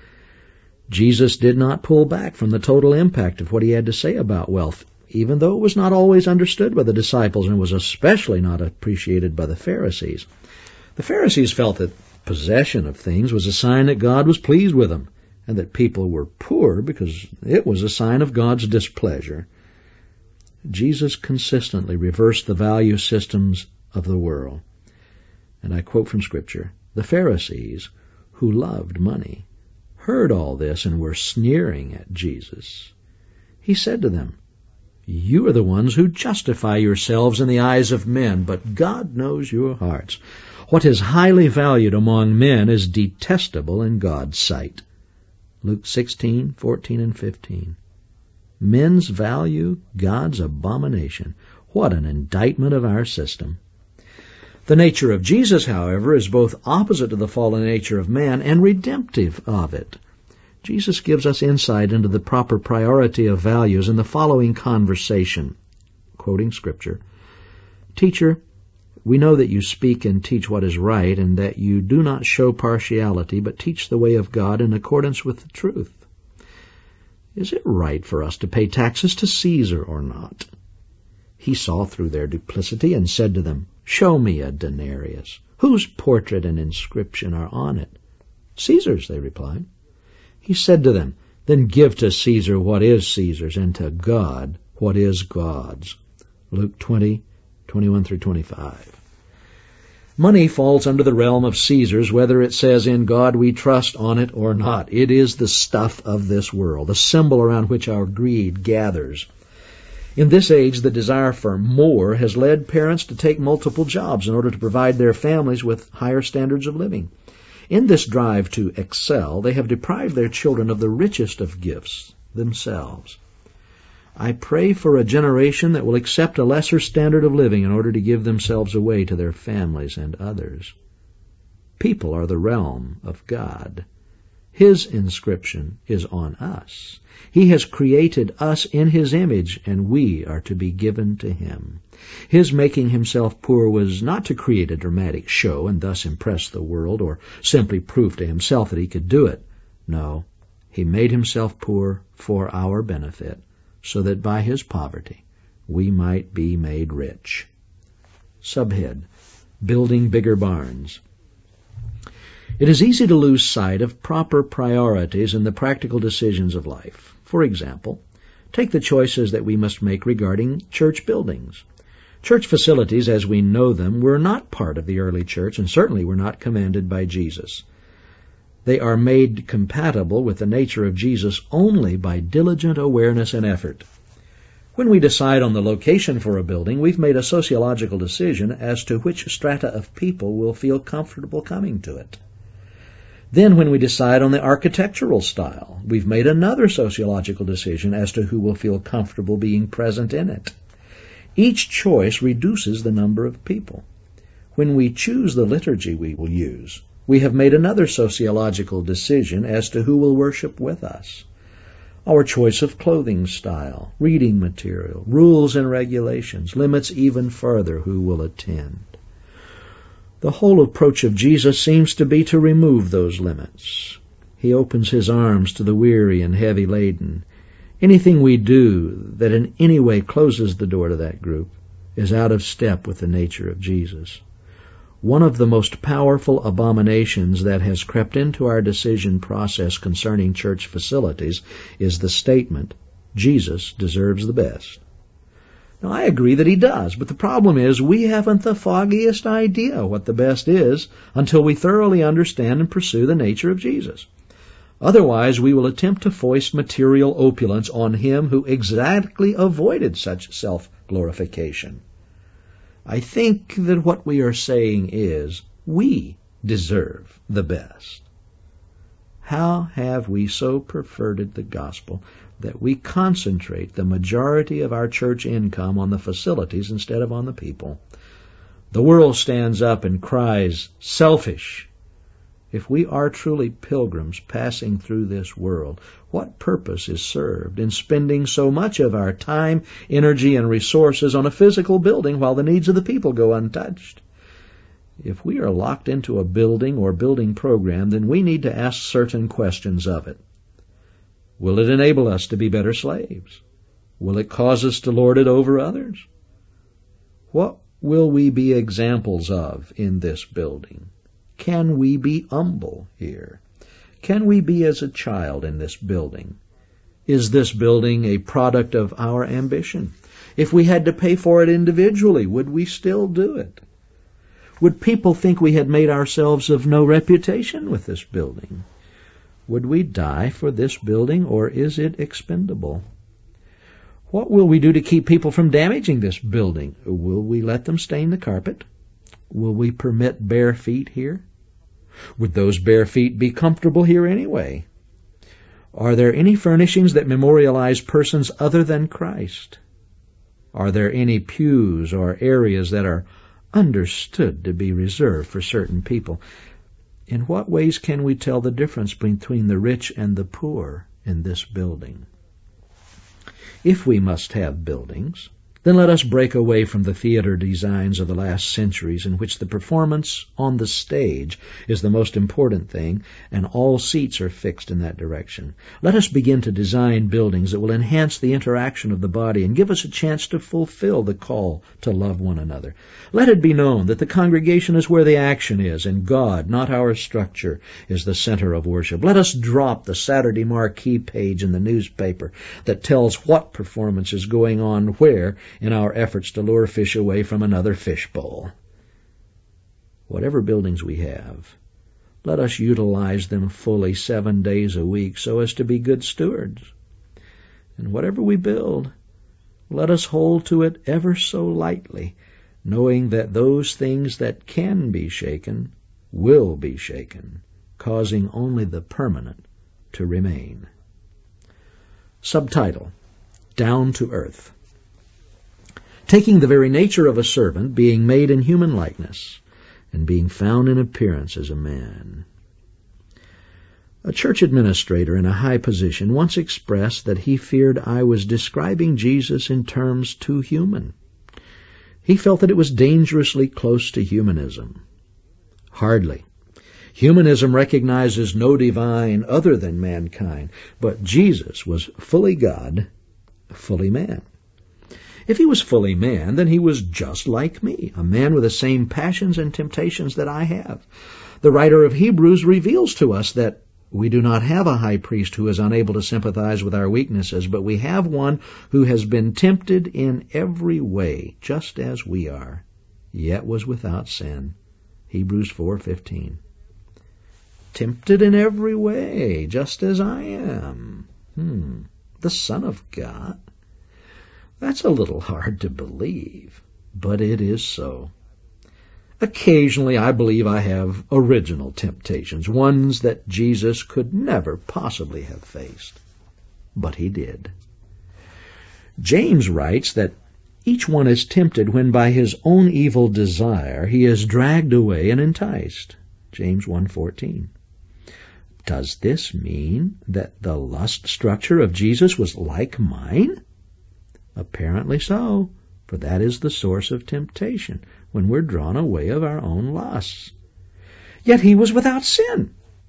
Jesus did not pull back from the total impact of what he had to say about wealth, even though it was not always understood by the disciples and was especially not appreciated by the Pharisees. The Pharisees felt that possession of things was a sign that God was pleased with them, and that people were poor because it was a sign of God's displeasure. Jesus consistently reversed the value systems of the world. And I quote from Scripture, "The Pharisees, who loved money, heard all this and were sneering at Jesus. He said to them, 'You are the ones who justify yourselves in the eyes of men, but God knows your hearts. What is highly valued among men is detestable in God's sight.'" Luke 16, 14, and 15. Men's value, God's abomination. What an indictment of our system. The nature of Jesus, however, is both opposite to the fallen nature of man and redemptive of it. Jesus gives us insight into the proper priority of values in the following conversation. Quoting Scripture, "Teacher, we know that you speak and teach what is right, and that you do not show partiality, but teach the way of God in accordance with the truth. Is it right for us to pay taxes to Caesar or not?" He saw through their duplicity and said to them, "Show me a denarius. Whose portrait and inscription are on it?" "Caesar's," they replied. He said to them, "Then give to Caesar what is Caesar's, and to God what is God's." Luke 20, 21 through 25. Money falls under the realm of Caesar's, whether it says "In God we trust" on it or not. It is the stuff of this world, the symbol around which our greed gathers. In this age, the desire for more has led parents to take multiple jobs in order to provide their families with higher standards of living. In this drive to excel, they have deprived their children of the richest of gifts, themselves. I pray for a generation that will accept a lesser standard of living in order to give themselves away to their families and others. People are the realm of God. His inscription is on us. He has created us in His image, and we are to be given to Him. His making Himself poor was not to create a dramatic show and thus impress the world, or simply prove to Himself that He could do it. No, He made Himself poor for our benefit, so that by His poverty we might be made rich. Subhead: Building Bigger Barns. It is easy to lose sight of proper priorities in the practical decisions of life. For example, take the choices that we must make regarding church buildings. Church facilities, as we know them, were not part of the early church and certainly were not commanded by Jesus. They are made compatible with the nature of Jesus only by diligent awareness and effort. When we decide on the location for a building, we've made a sociological decision as to which strata of people will feel comfortable coming to it. Then when we decide on the architectural style, we've made another sociological decision as to who will feel comfortable being present in it. Each choice reduces the number of people. When we choose the liturgy we will use, we have made another sociological decision as to who will worship with us. Our choice of clothing style, reading material, rules and regulations limits even further who will attend. The whole approach of Jesus seems to be to remove those limits. He opens His arms to the weary and heavy laden. Anything we do that in any way closes the door to that group is out of step with the nature of Jesus. One of the most powerful abominations that has crept into our decision process concerning church facilities is the statement, "Jesus deserves the best." Now, I agree that He does, but the problem is we haven't the foggiest idea what the best is until we thoroughly understand and pursue the nature of Jesus. Otherwise, we will attempt to foist material opulence on Him who exactly avoided such self-glorification. I think that what we are saying is, we deserve the best. How have we so perverted the gospel that we concentrate the majority of our church income on the facilities instead of on the people? The world stands up and cries, selfish. If we are truly pilgrims passing through this world, what purpose is served in spending so much of our time, energy, and resources on a physical building while the needs of the people go untouched? If we are locked into a building or building program, then we need to ask certain questions of it. Will it enable us to be better slaves? Will it cause us to lord it over others? What will we be examples of in this building? Can we be humble here? Can we be as a child in this building? Is this building a product of our ambition? If we had to pay for it individually, would we still do it? Would people think we had made ourselves of no reputation with this building? Would we die for this building, or is it expendable? What will we do to keep people from damaging this building? Will we let them stain the carpet? Will we permit bare feet here? Would those bare feet be comfortable here anyway? Are there any furnishings that memorialize persons other than Christ? Are there any pews or areas that are understood to be reserved for certain people? In what ways can we tell the difference between the rich and the poor in this building? If we must have buildings, then let us break away from the theater designs of the last centuries in which the performance on the stage is the most important thing, and all seats are fixed in that direction. Let us begin to design buildings that will enhance the interaction of the body and give us a chance to fulfill the call to love one another. Let it be known that the congregation is where the action is, and God, not our structure, is the center of worship. Let us drop the Saturday marquee page in the newspaper that tells what performance is going on where in our efforts to lure fish away from another fishbowl. Whatever buildings we have, let us utilize them fully 7 days a week so as to be good stewards. And whatever we build, let us hold to it ever so lightly, knowing that those things that can be shaken will be shaken, causing only the permanent to remain. Subtitle: Down to Earth. Taking the very nature of a servant, being made in human likeness, and being found in appearance as a man. A church administrator in a high position once expressed that he feared I was describing Jesus in terms too human. He felt that it was dangerously close to humanism. Hardly. Humanism recognizes no divine other than mankind, but Jesus was fully God, fully man. If he was fully man, then he was just like me, a man with the same passions and temptations that I have. The writer of Hebrews reveals to us that we do not have a high priest who is unable to sympathize with our weaknesses, but we have one who has been tempted in every way, just as we are, yet was without sin. Hebrews 4:15. Tempted in every way, just as I am. The Son of God? That's a little hard to believe, but it is so. Occasionally I believe I have original temptations, ones that Jesus could never possibly have faced. But he did. James writes that each one is tempted when by his own evil desire he is dragged away and enticed. James 1:14. Does this mean that the lust structure of Jesus was like mine? Apparently so, for that is the source of temptation, when we're drawn away of our own lusts. Yet he was without sin.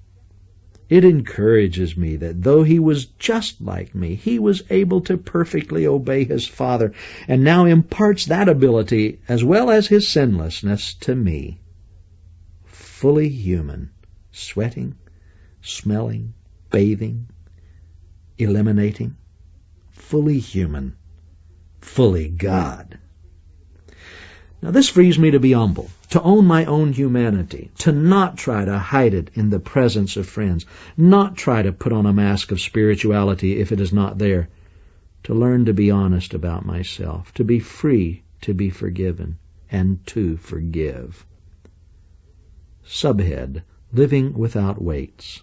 It encourages me that though he was just like me, he was able to perfectly obey his Father, and now imparts that ability as well as his sinlessness to me. Fully human, sweating, smelling, bathing, eliminating, fully human, fully God. Now this frees me to be humble, to own my own humanity, to not try to hide it in the presence of friends, not try to put on a mask of spirituality if it is not there, to learn to be honest about myself, to be free to be forgiven, and to forgive. Subhead: Living without weights.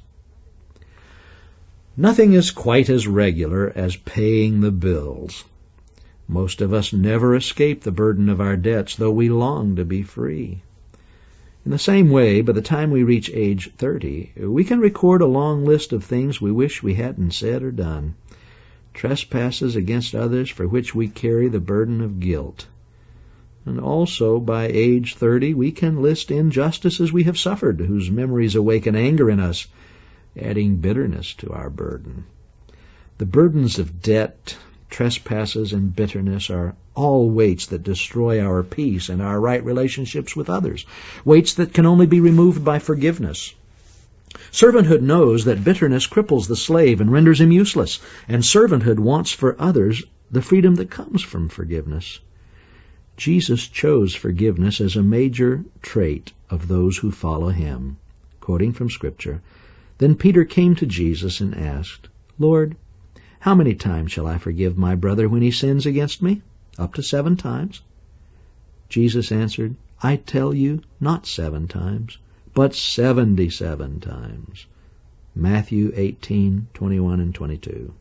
Nothing is quite as regular as paying the bills. Most of us never escape the burden of our debts, though we long to be free. In the same way, by the time we reach age 30, we can record a long list of things we wish we hadn't said or done, trespasses against others for which we carry the burden of guilt. And also, by age 30, we can list injustices we have suffered, whose memories awaken anger in us, adding bitterness to our burden. The burdens of debt, trespasses, and bitterness are all weights that destroy our peace and our right relationships with others, weights that can only be removed by forgiveness. Servanthood knows that bitterness cripples the slave and renders him useless, and servanthood wants for others the freedom that comes from forgiveness. Jesus chose forgiveness as a major trait of those who follow him. Quoting from Scripture, "Then Peter came to Jesus and asked, 'Lord, how many times shall I forgive my brother when he sins against me? Up to 7 times?' Jesus answered, 'I tell you, not 7 times, but 77 times. Matthew 18:21 and 22.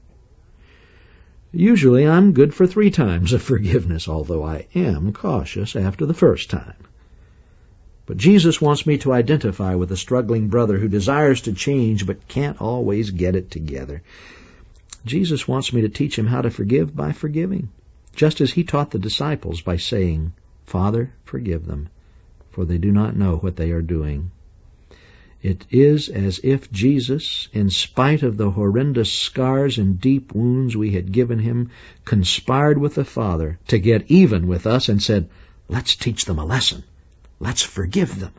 Usually I'm good for 3 times of forgiveness, although I am cautious after the first time. But Jesus wants me to identify with a struggling brother who desires to change but can't always get it together. Jesus wants me to teach him how to forgive by forgiving, just as he taught the disciples by saying, 'Father, forgive them, for they do not know what they are doing.' It is as if Jesus, in spite of the horrendous scars and deep wounds we had given him, conspired with the Father to get even with us and said, 'Let's teach them a lesson. Let's forgive them.'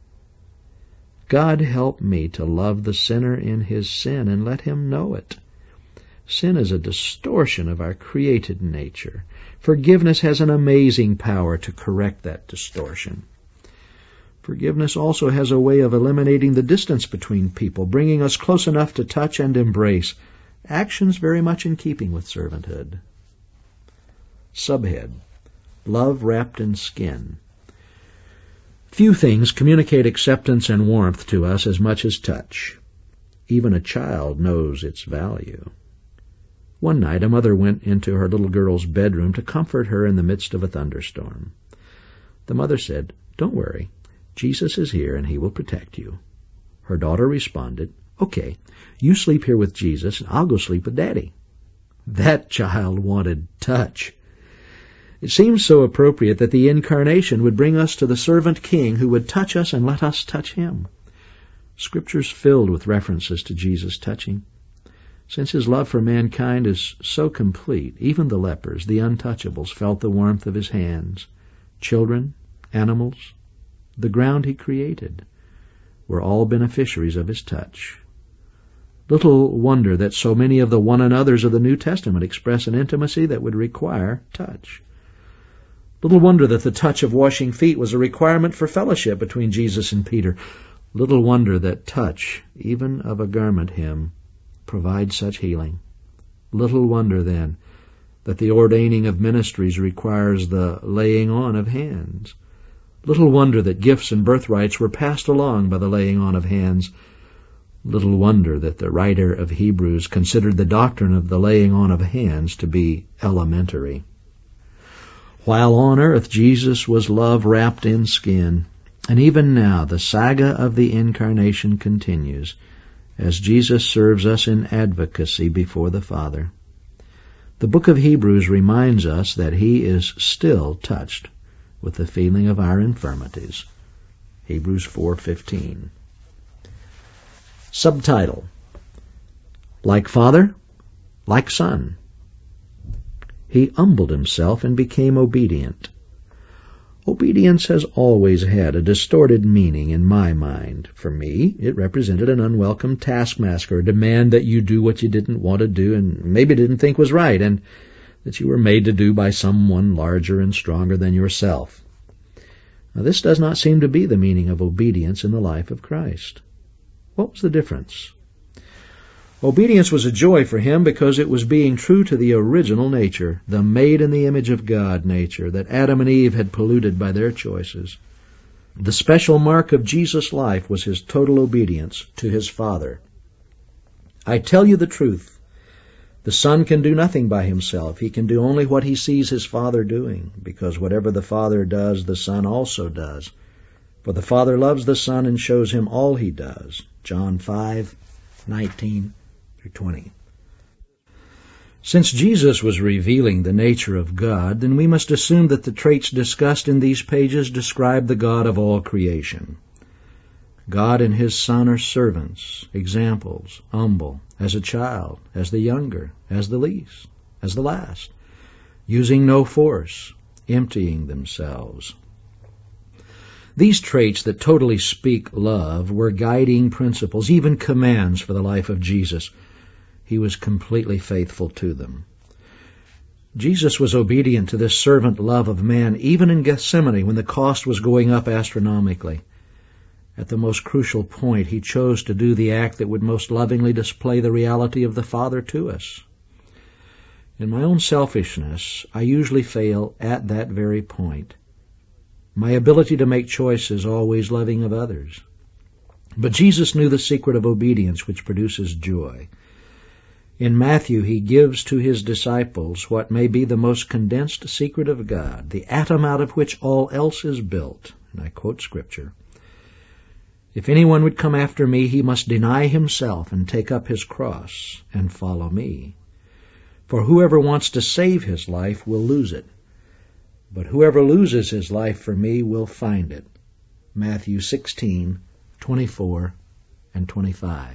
God help me to love the sinner in his sin and let him know it. Sin is a distortion of our created nature. Forgiveness has an amazing power to correct that distortion. Forgiveness also has a way of eliminating the distance between people, bringing us close enough to touch and embrace, actions very much in keeping with servanthood. Subhead: Love wrapped in skin. Few things communicate acceptance and warmth to us as much as touch. Even a child knows its value. One night a mother went into her little girl's bedroom to comfort her in the midst of a thunderstorm. The mother said, "Don't worry. Jesus is here and he will protect you." Her daughter responded, "Okay, you sleep here with Jesus and I'll go sleep with Daddy." That child wanted touch. It seems so appropriate that the Incarnation would bring us to the servant king who would touch us and let us touch him. Scripture's filled with references to Jesus touching. Since his love for mankind is so complete, even the lepers, the untouchables, felt the warmth of his hands. Children, animals, the ground he created, were all beneficiaries of his touch. Little wonder that so many of the one another's of the New Testament express an intimacy that would require touch. Little wonder that the touch of washing feet was a requirement for fellowship between Jesus and Peter. Little wonder that touch, even of a garment hem, provides such healing. Little wonder, then, that the ordaining of ministries requires the laying on of hands. Little wonder that gifts and birthrights were passed along by the laying on of hands. Little wonder that the writer of Hebrews considered the doctrine of the laying on of hands to be elementary. While on earth, Jesus was love wrapped in skin, and even now the saga of the Incarnation continues as Jesus serves us in advocacy before the Father. The book of Hebrews reminds us that he is still touched with the feeling of our infirmities. Hebrews 4:15. Subtitle: Like Father, like Son. He humbled himself and became obedient. Obedience has always had a distorted meaning in my mind. For me, it represented an unwelcome taskmaster, a demand that you do what you didn't want to do and maybe didn't think was right, and that you were made to do by someone larger and stronger than yourself. Now, this does not seem to be the meaning of obedience in the life of Christ. What was the difference? Obedience was a joy for him because it was being true to the original nature, the made in the image of God nature that Adam and Eve had polluted by their choices. The special mark of Jesus' life was his total obedience to his Father. I tell you the truth, The Son can do nothing by himself. He can do only what he sees his Father doing, because whatever the Father does, the Son also does. For the Father loves the Son and shows him all he does. John 5:19-20. Since Jesus was revealing the nature of God, then we must assume that the traits discussed in these pages describe the God of all creation. God and his Son are servants, examples, humble, as a child, as the younger, as the least, as the last, using no force, emptying themselves. These traits that totally speak love were guiding principles, even commands for the life of Jesus. He was completely faithful to them. Jesus was obedient to this servant love of man, even in Gethsemane when the cost was going up astronomically. At the most crucial point, he chose to do the act that would most lovingly display the reality of the Father to us. In my own selfishness, I usually fail at that very point. My ability to make choices always loving of others. But Jesus knew the secret of obedience which produces joy. In Matthew, he gives to his disciples what may be the most condensed secret of God, the atom out of which all else is built. And I quote Scripture. If anyone would come after me, he must deny himself and take up his cross and follow me. For whoever wants to save his life will lose it. But whoever loses his life for me will find it. Matthew 16:24-25.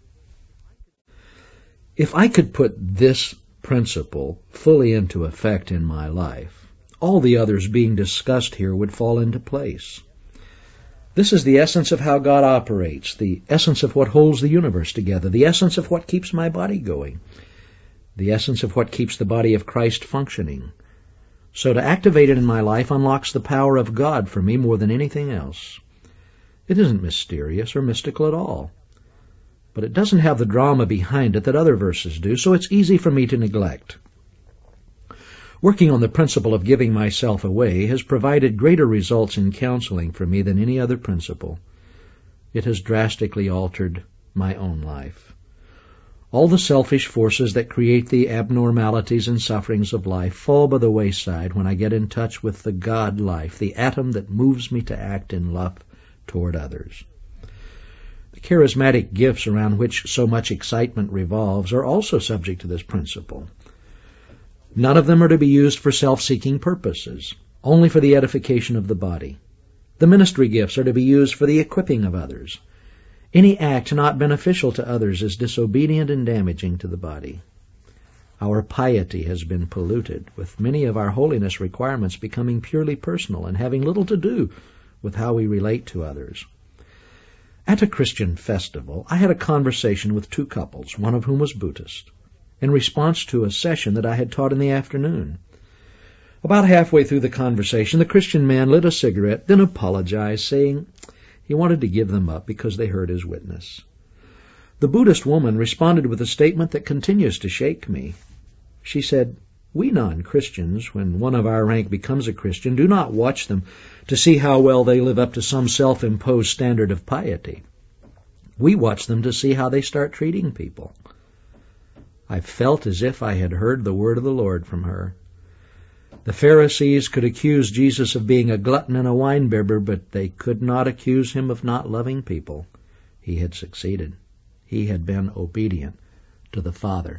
If I could put this principle fully into effect in my life, all the others being discussed here would fall into place. This is the essence of how God operates, the essence of what holds the universe together, the essence of what keeps my body going, the essence of what keeps the body of Christ functioning. So to activate it in my life unlocks the power of God for me more than anything else. It isn't mysterious or mystical at all. But it doesn't have the drama behind it that other verses do, so it's easy for me to neglect. Working on the principle of giving myself away has provided greater results in counseling for me than any other principle. It has drastically altered my own life. All the selfish forces that create the abnormalities and sufferings of life fall by the wayside when I get in touch with the God life, the atom that moves me to act in love toward others. The charismatic gifts around which so much excitement revolves are also subject to this principle. None of them are to be used for self-seeking purposes, only for the edification of the body. The ministry gifts are to be used for the equipping of others. Any act not beneficial to others is disobedient and damaging to the body. Our piety has been polluted, with many of our holiness requirements becoming purely personal and having little to do with how we relate to others. At a Christian festival, I had a conversation with two couples, one of whom was Buddhist, in response to a session that I had taught in the afternoon. About halfway through the conversation, the Christian man lit a cigarette, then apologized, saying he wanted to give them up because they heard his witness. The Buddhist woman responded with a statement that continues to shake me. She said, "We non-Christians, when one of our rank becomes a Christian, do not watch them to see how well they live up to some self-imposed standard of piety. We watch them to see how they start treating people." I felt as if I had heard the word of the Lord from her. The Pharisees could accuse Jesus of being a glutton and a winebibber, but they could not accuse him of not loving people. He had succeeded. He had been obedient to the Father.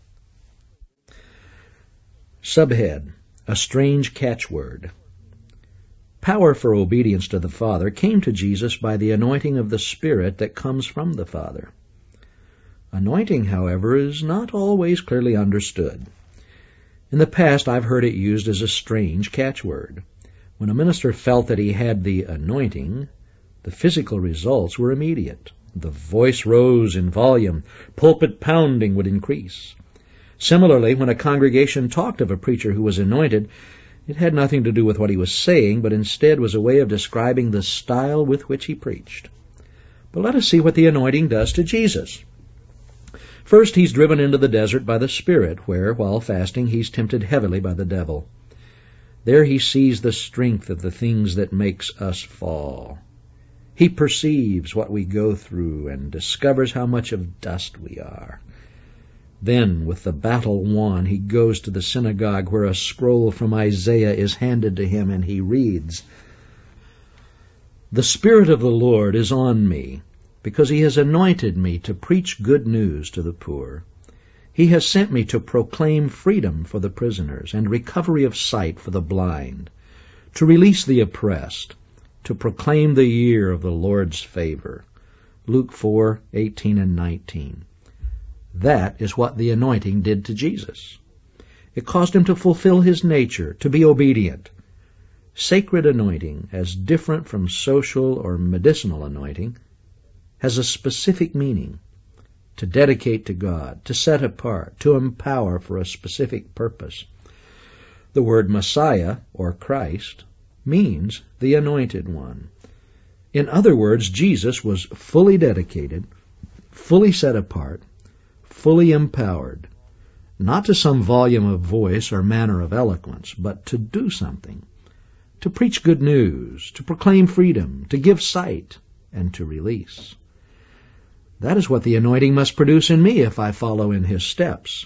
Subhead: A strange catchword. Power for obedience to the Father came to Jesus by the anointing of the Spirit that comes from the Father. Anointing, however, is not always clearly understood. In the past, I've heard it used as a strange catchword. When a minister felt that he had the anointing, the physical results were immediate. The voice rose in volume. Pulpit pounding would increase. Similarly, when a congregation talked of a preacher who was anointed, it had nothing to do with what he was saying, but instead was a way of describing the style with which he preached. But let us see what the anointing does to Jesus. First, he's driven into the desert by the Spirit, where, while fasting, he's tempted heavily by the devil. There he sees the strength of the things that makes us fall. He perceives what we go through and discovers how much of dust we are. Then, with the battle won, he goes to the synagogue where a scroll from Isaiah is handed to him, and he reads, "The Spirit of the Lord is on me, because he has anointed me to preach good news to the poor. He has sent me to proclaim freedom for the prisoners and recovery of sight for the blind, to release the oppressed, to proclaim the year of the Lord's favor." Luke 4:18 and 19. That is what the anointing did to Jesus. It caused him to fulfill his nature, to be obedient. Sacred anointing, as different from social or medicinal anointing, has a specific meaning: to dedicate to God, to set apart, to empower for a specific purpose. The word Messiah, or Christ, means the Anointed One. In other words, Jesus was fully dedicated, fully set apart, fully empowered, not to some volume of voice or manner of eloquence, but to do something, to preach good news, to proclaim freedom, to give sight, and to release. That is what the anointing must produce in me if I follow in his steps.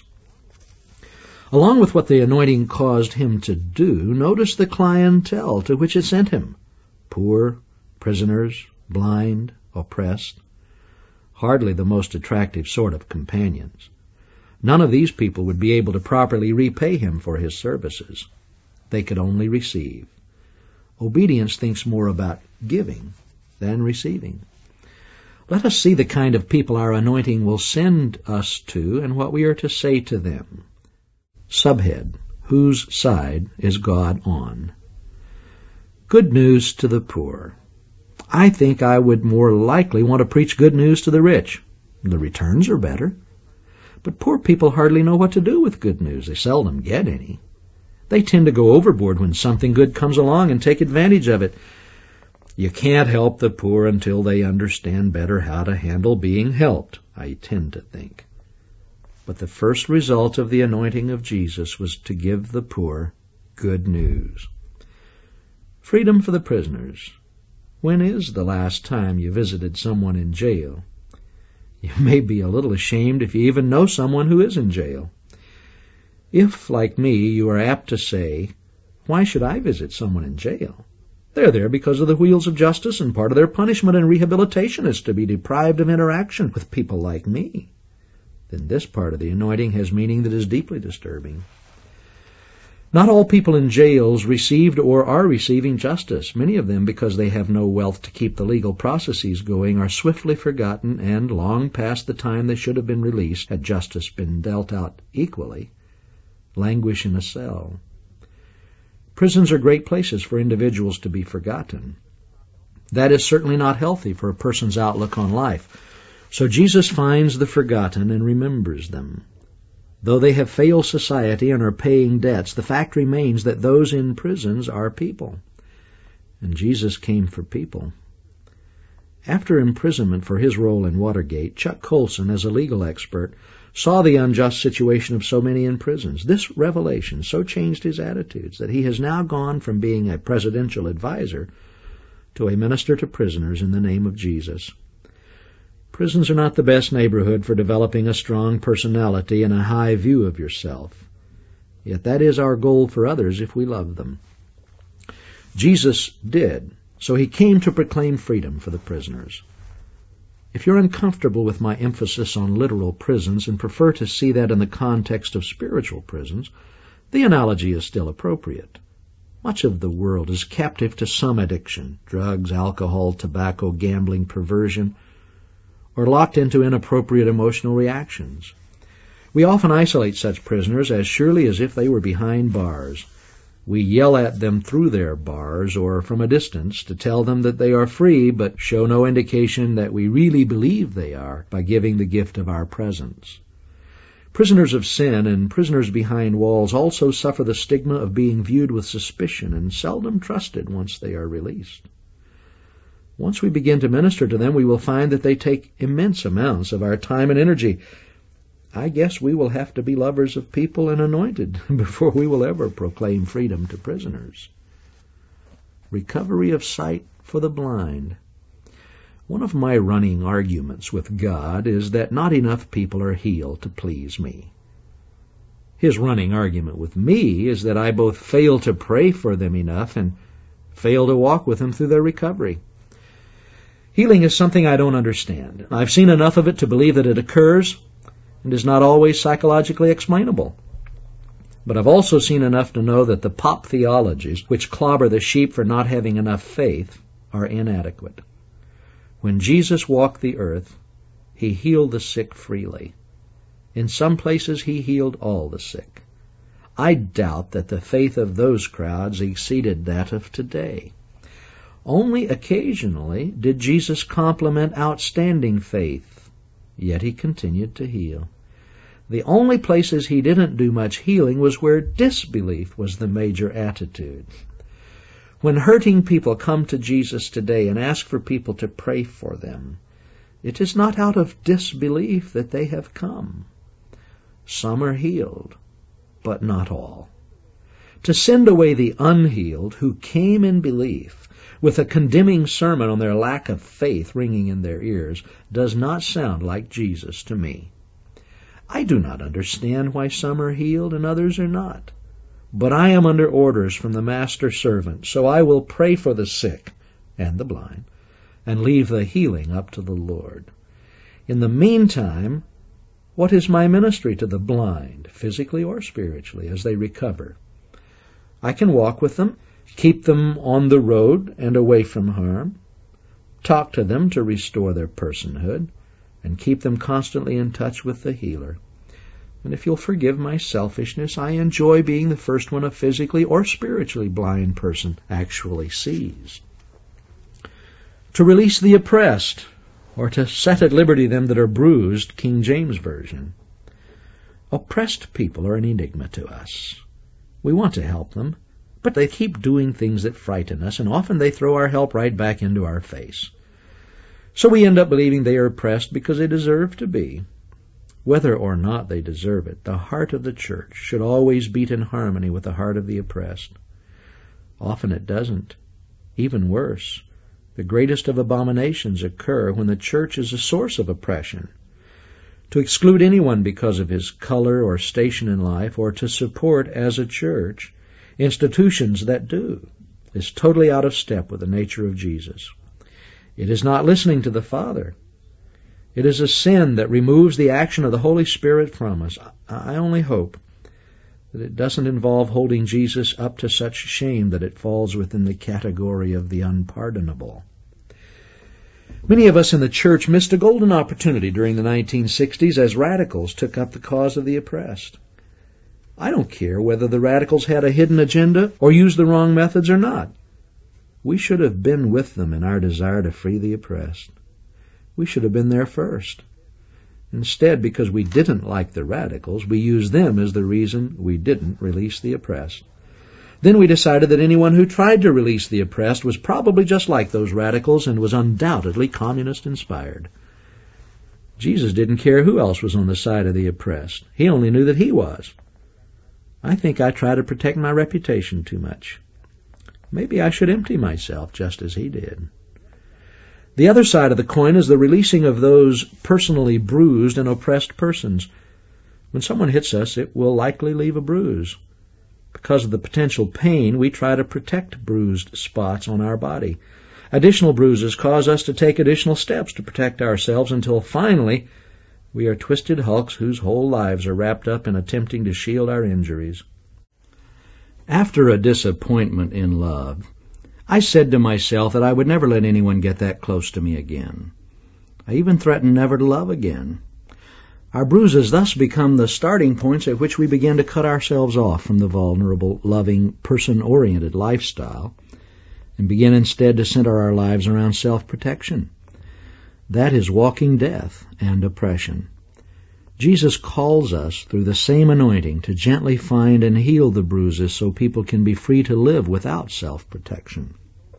Along with what the anointing caused him to do, notice the clientele to which it sent him: poor, prisoners, blind, oppressed. Hardly the most attractive sort of companions. None of these people would be able to properly repay him for his services. They could only receive. Obedience thinks more about giving than receiving. Let us see the kind of people our anointing will send us to and what we are to say to them. Subhead: Whose side is God on? Good news to the poor. I think I would more likely want to preach good news to the rich. The returns are better. But poor people hardly know what to do with good news. They seldom get any. They tend to go overboard when something good comes along and take advantage of it. You can't help the poor until they understand better how to handle being helped, I tend to think. But the first result of the anointing of Jesus was to give the poor good news. Freedom for the prisoners. When is the last time you visited someone in jail? You may be a little ashamed if you even know someone who is in jail. If, like me, you are apt to say, "Why should I visit someone in jail? They're there because of the wheels of justice, and part of their punishment and rehabilitation is to be deprived of interaction with people like me," then this part of the anointing has meaning that is deeply disturbing. Not all people in jails received or are receiving justice. Many of them, because they have no wealth to keep the legal processes going, are swiftly forgotten and, long past the time they should have been released, had justice been dealt out equally, languish in a cell. Prisons are great places for individuals to be forgotten. That is certainly not healthy for a person's outlook on life. So Jesus finds the forgotten and remembers them. Though they have failed society and are paying debts, the fact remains that those in prisons are people. And Jesus came for people. After imprisonment for his role in Watergate, Chuck Colson, as a legal expert, saw the unjust situation of so many in prisons. This revelation so changed his attitudes that he has now gone from being a presidential advisor to a minister to prisoners in the name of Jesus. Prisons are not the best neighborhood for developing a strong personality and a high view of yourself. Yet that is our goal for others if we love them. Jesus did, so he came to proclaim freedom for the prisoners. If you're uncomfortable with my emphasis on literal prisons and prefer to see that in the context of spiritual prisons, the analogy is still appropriate. Much of the world is captive to some addiction: drugs, alcohol, tobacco, gambling, perversion, or locked into inappropriate emotional reactions. We often isolate such prisoners as surely as if they were behind bars. We yell at them through their bars or from a distance to tell them that they are free, but show no indication that we really believe they are by giving the gift of our presence. Prisoners of sin and prisoners behind walls also suffer the stigma of being viewed with suspicion and seldom trusted once they are released. Once we begin to minister to them, we will find that they take immense amounts of our time and energy. I guess we will have to be lovers of people and anointed before we will ever proclaim freedom to prisoners. Recovery of sight for the blind. One of my running arguments with God is that not enough people are healed to please me. His running argument with me is that I both fail to pray for them enough and fail to walk with them through their recovery. Healing is something I don't understand. I've seen enough of it to believe that it occurs and is not always psychologically explainable. But I've also seen enough to know that the pop theologies which clobber the sheep for not having enough faith are inadequate. When Jesus walked the earth, he healed the sick freely. In some places he healed all the sick. I doubt that the faith of those crowds exceeded that of today. Only occasionally did Jesus compliment outstanding faith, yet he continued to heal. The only places he didn't do much healing was where disbelief was the major attitude. When hurting people come to Jesus today and ask for people to pray for them, it is not out of disbelief that they have come. Some are healed, but not all. To send away the unhealed who came in belief with a condemning sermon on their lack of faith ringing in their ears does not sound like Jesus to me. I do not understand why some are healed and others are not. But I am under orders from the master servant, so I will pray for the sick and the blind and leave the healing up to the Lord. In the meantime, what is my ministry to the blind, physically or spiritually, as they recover? I can walk with them, keep them on the road and away from harm, talk to them to restore their personhood, and keep them constantly in touch with the healer. And if you'll forgive my selfishness, I enjoy being the first one a physically or spiritually blind person actually sees. To release the oppressed, or to set at liberty them that are bruised, King James Version. Oppressed people are an enigma to us. We want to help them, but they keep doing things that frighten us, and often they throw our help right back into our face. So we end up believing they are oppressed because they deserve to be. Whether or not they deserve it, the heart of the church should always beat in harmony with the heart of the oppressed. Often it doesn't. Even worse, the greatest of abominations occur when the church is a source of oppression. To exclude anyone because of his color or station in life, or to support, as a church, institutions that do, is totally out of step with the nature of Jesus. It is not listening to the Father. It is a sin that removes the action of the Holy Spirit from us. I only hope that it doesn't involve holding Jesus up to such shame that it falls within the category of the unpardonable. Many of us in the church missed a golden opportunity during the 1960s as radicals took up the cause of the oppressed. I don't care whether the radicals had a hidden agenda or used the wrong methods or not. We should have been with them in our desire to free the oppressed. We should have been there first. Instead, because we didn't like the radicals, we used them as the reason we didn't release the oppressed. Then we decided that anyone who tried to release the oppressed was probably just like those radicals and was undoubtedly communist-inspired. Jesus didn't care who else was on the side of the oppressed. He only knew that he was. I think I try to protect my reputation too much. Maybe I should empty myself just as he did. The other side of the coin is the releasing of those personally bruised and oppressed persons. When someone hits us, it will likely leave a bruise. Because of the potential pain, we try to protect bruised spots on our body. Additional bruises cause us to take additional steps to protect ourselves until finally we are twisted hulks whose whole lives are wrapped up in attempting to shield our injuries. After a disappointment in love, I said to myself that I would never let anyone get that close to me again. I even threatened never to love again. Our bruises thus become the starting points at which we begin to cut ourselves off from the vulnerable, loving, person-oriented lifestyle and begin instead to center our lives around self-protection. That is walking death and oppression. Jesus calls us through the same anointing to gently find and heal the bruises so people can be free to live without self-protection.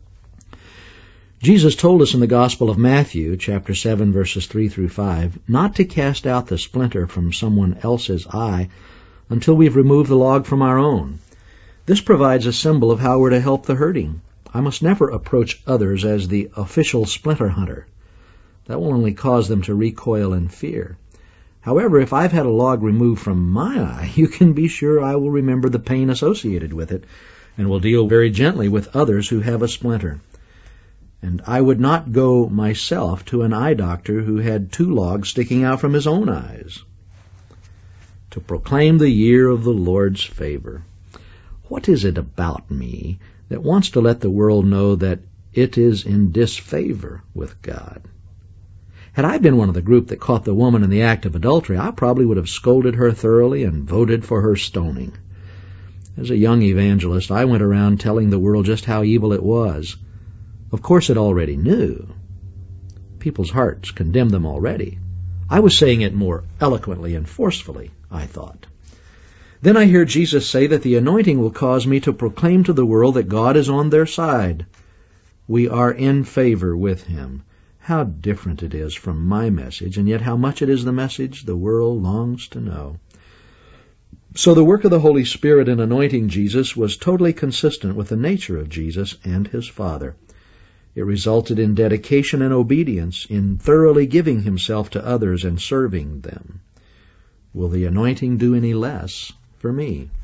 Jesus told us in the Gospel of Matthew, chapter 7, verses 3 through 5, not to cast out the splinter from someone else's eye until we've removed the log from our own. This provides a symbol of how we're to help the hurting. I must never approach others as the official splinter hunter. That will only cause them to recoil in fear. However, if I've had a log removed from my eye, you can be sure I will remember the pain associated with it, and will deal very gently with others who have a splinter. And I would not go myself to an eye doctor who had 2 logs sticking out from his own eyes. To proclaim the year of the Lord's favor. What is it about me that wants to let the world know that it is in disfavor with God? Had I been one of the group that caught the woman in the act of adultery, I probably would have scolded her thoroughly and voted for her stoning. As a young evangelist, I went around telling the world just how evil it was. Of course it already knew. People's hearts condemned them already. I was saying it more eloquently and forcefully, I thought. Then I hear Jesus say that the anointing will cause me to proclaim to the world that God is on their side. We are in favor with Him. How different it is from my message, and yet how much it is the message the world longs to know. So the work of the Holy Spirit in anointing Jesus was totally consistent with the nature of Jesus and His Father. It resulted in dedication and obedience, in thoroughly giving Himself to others and serving them. Will the anointing do any less for me?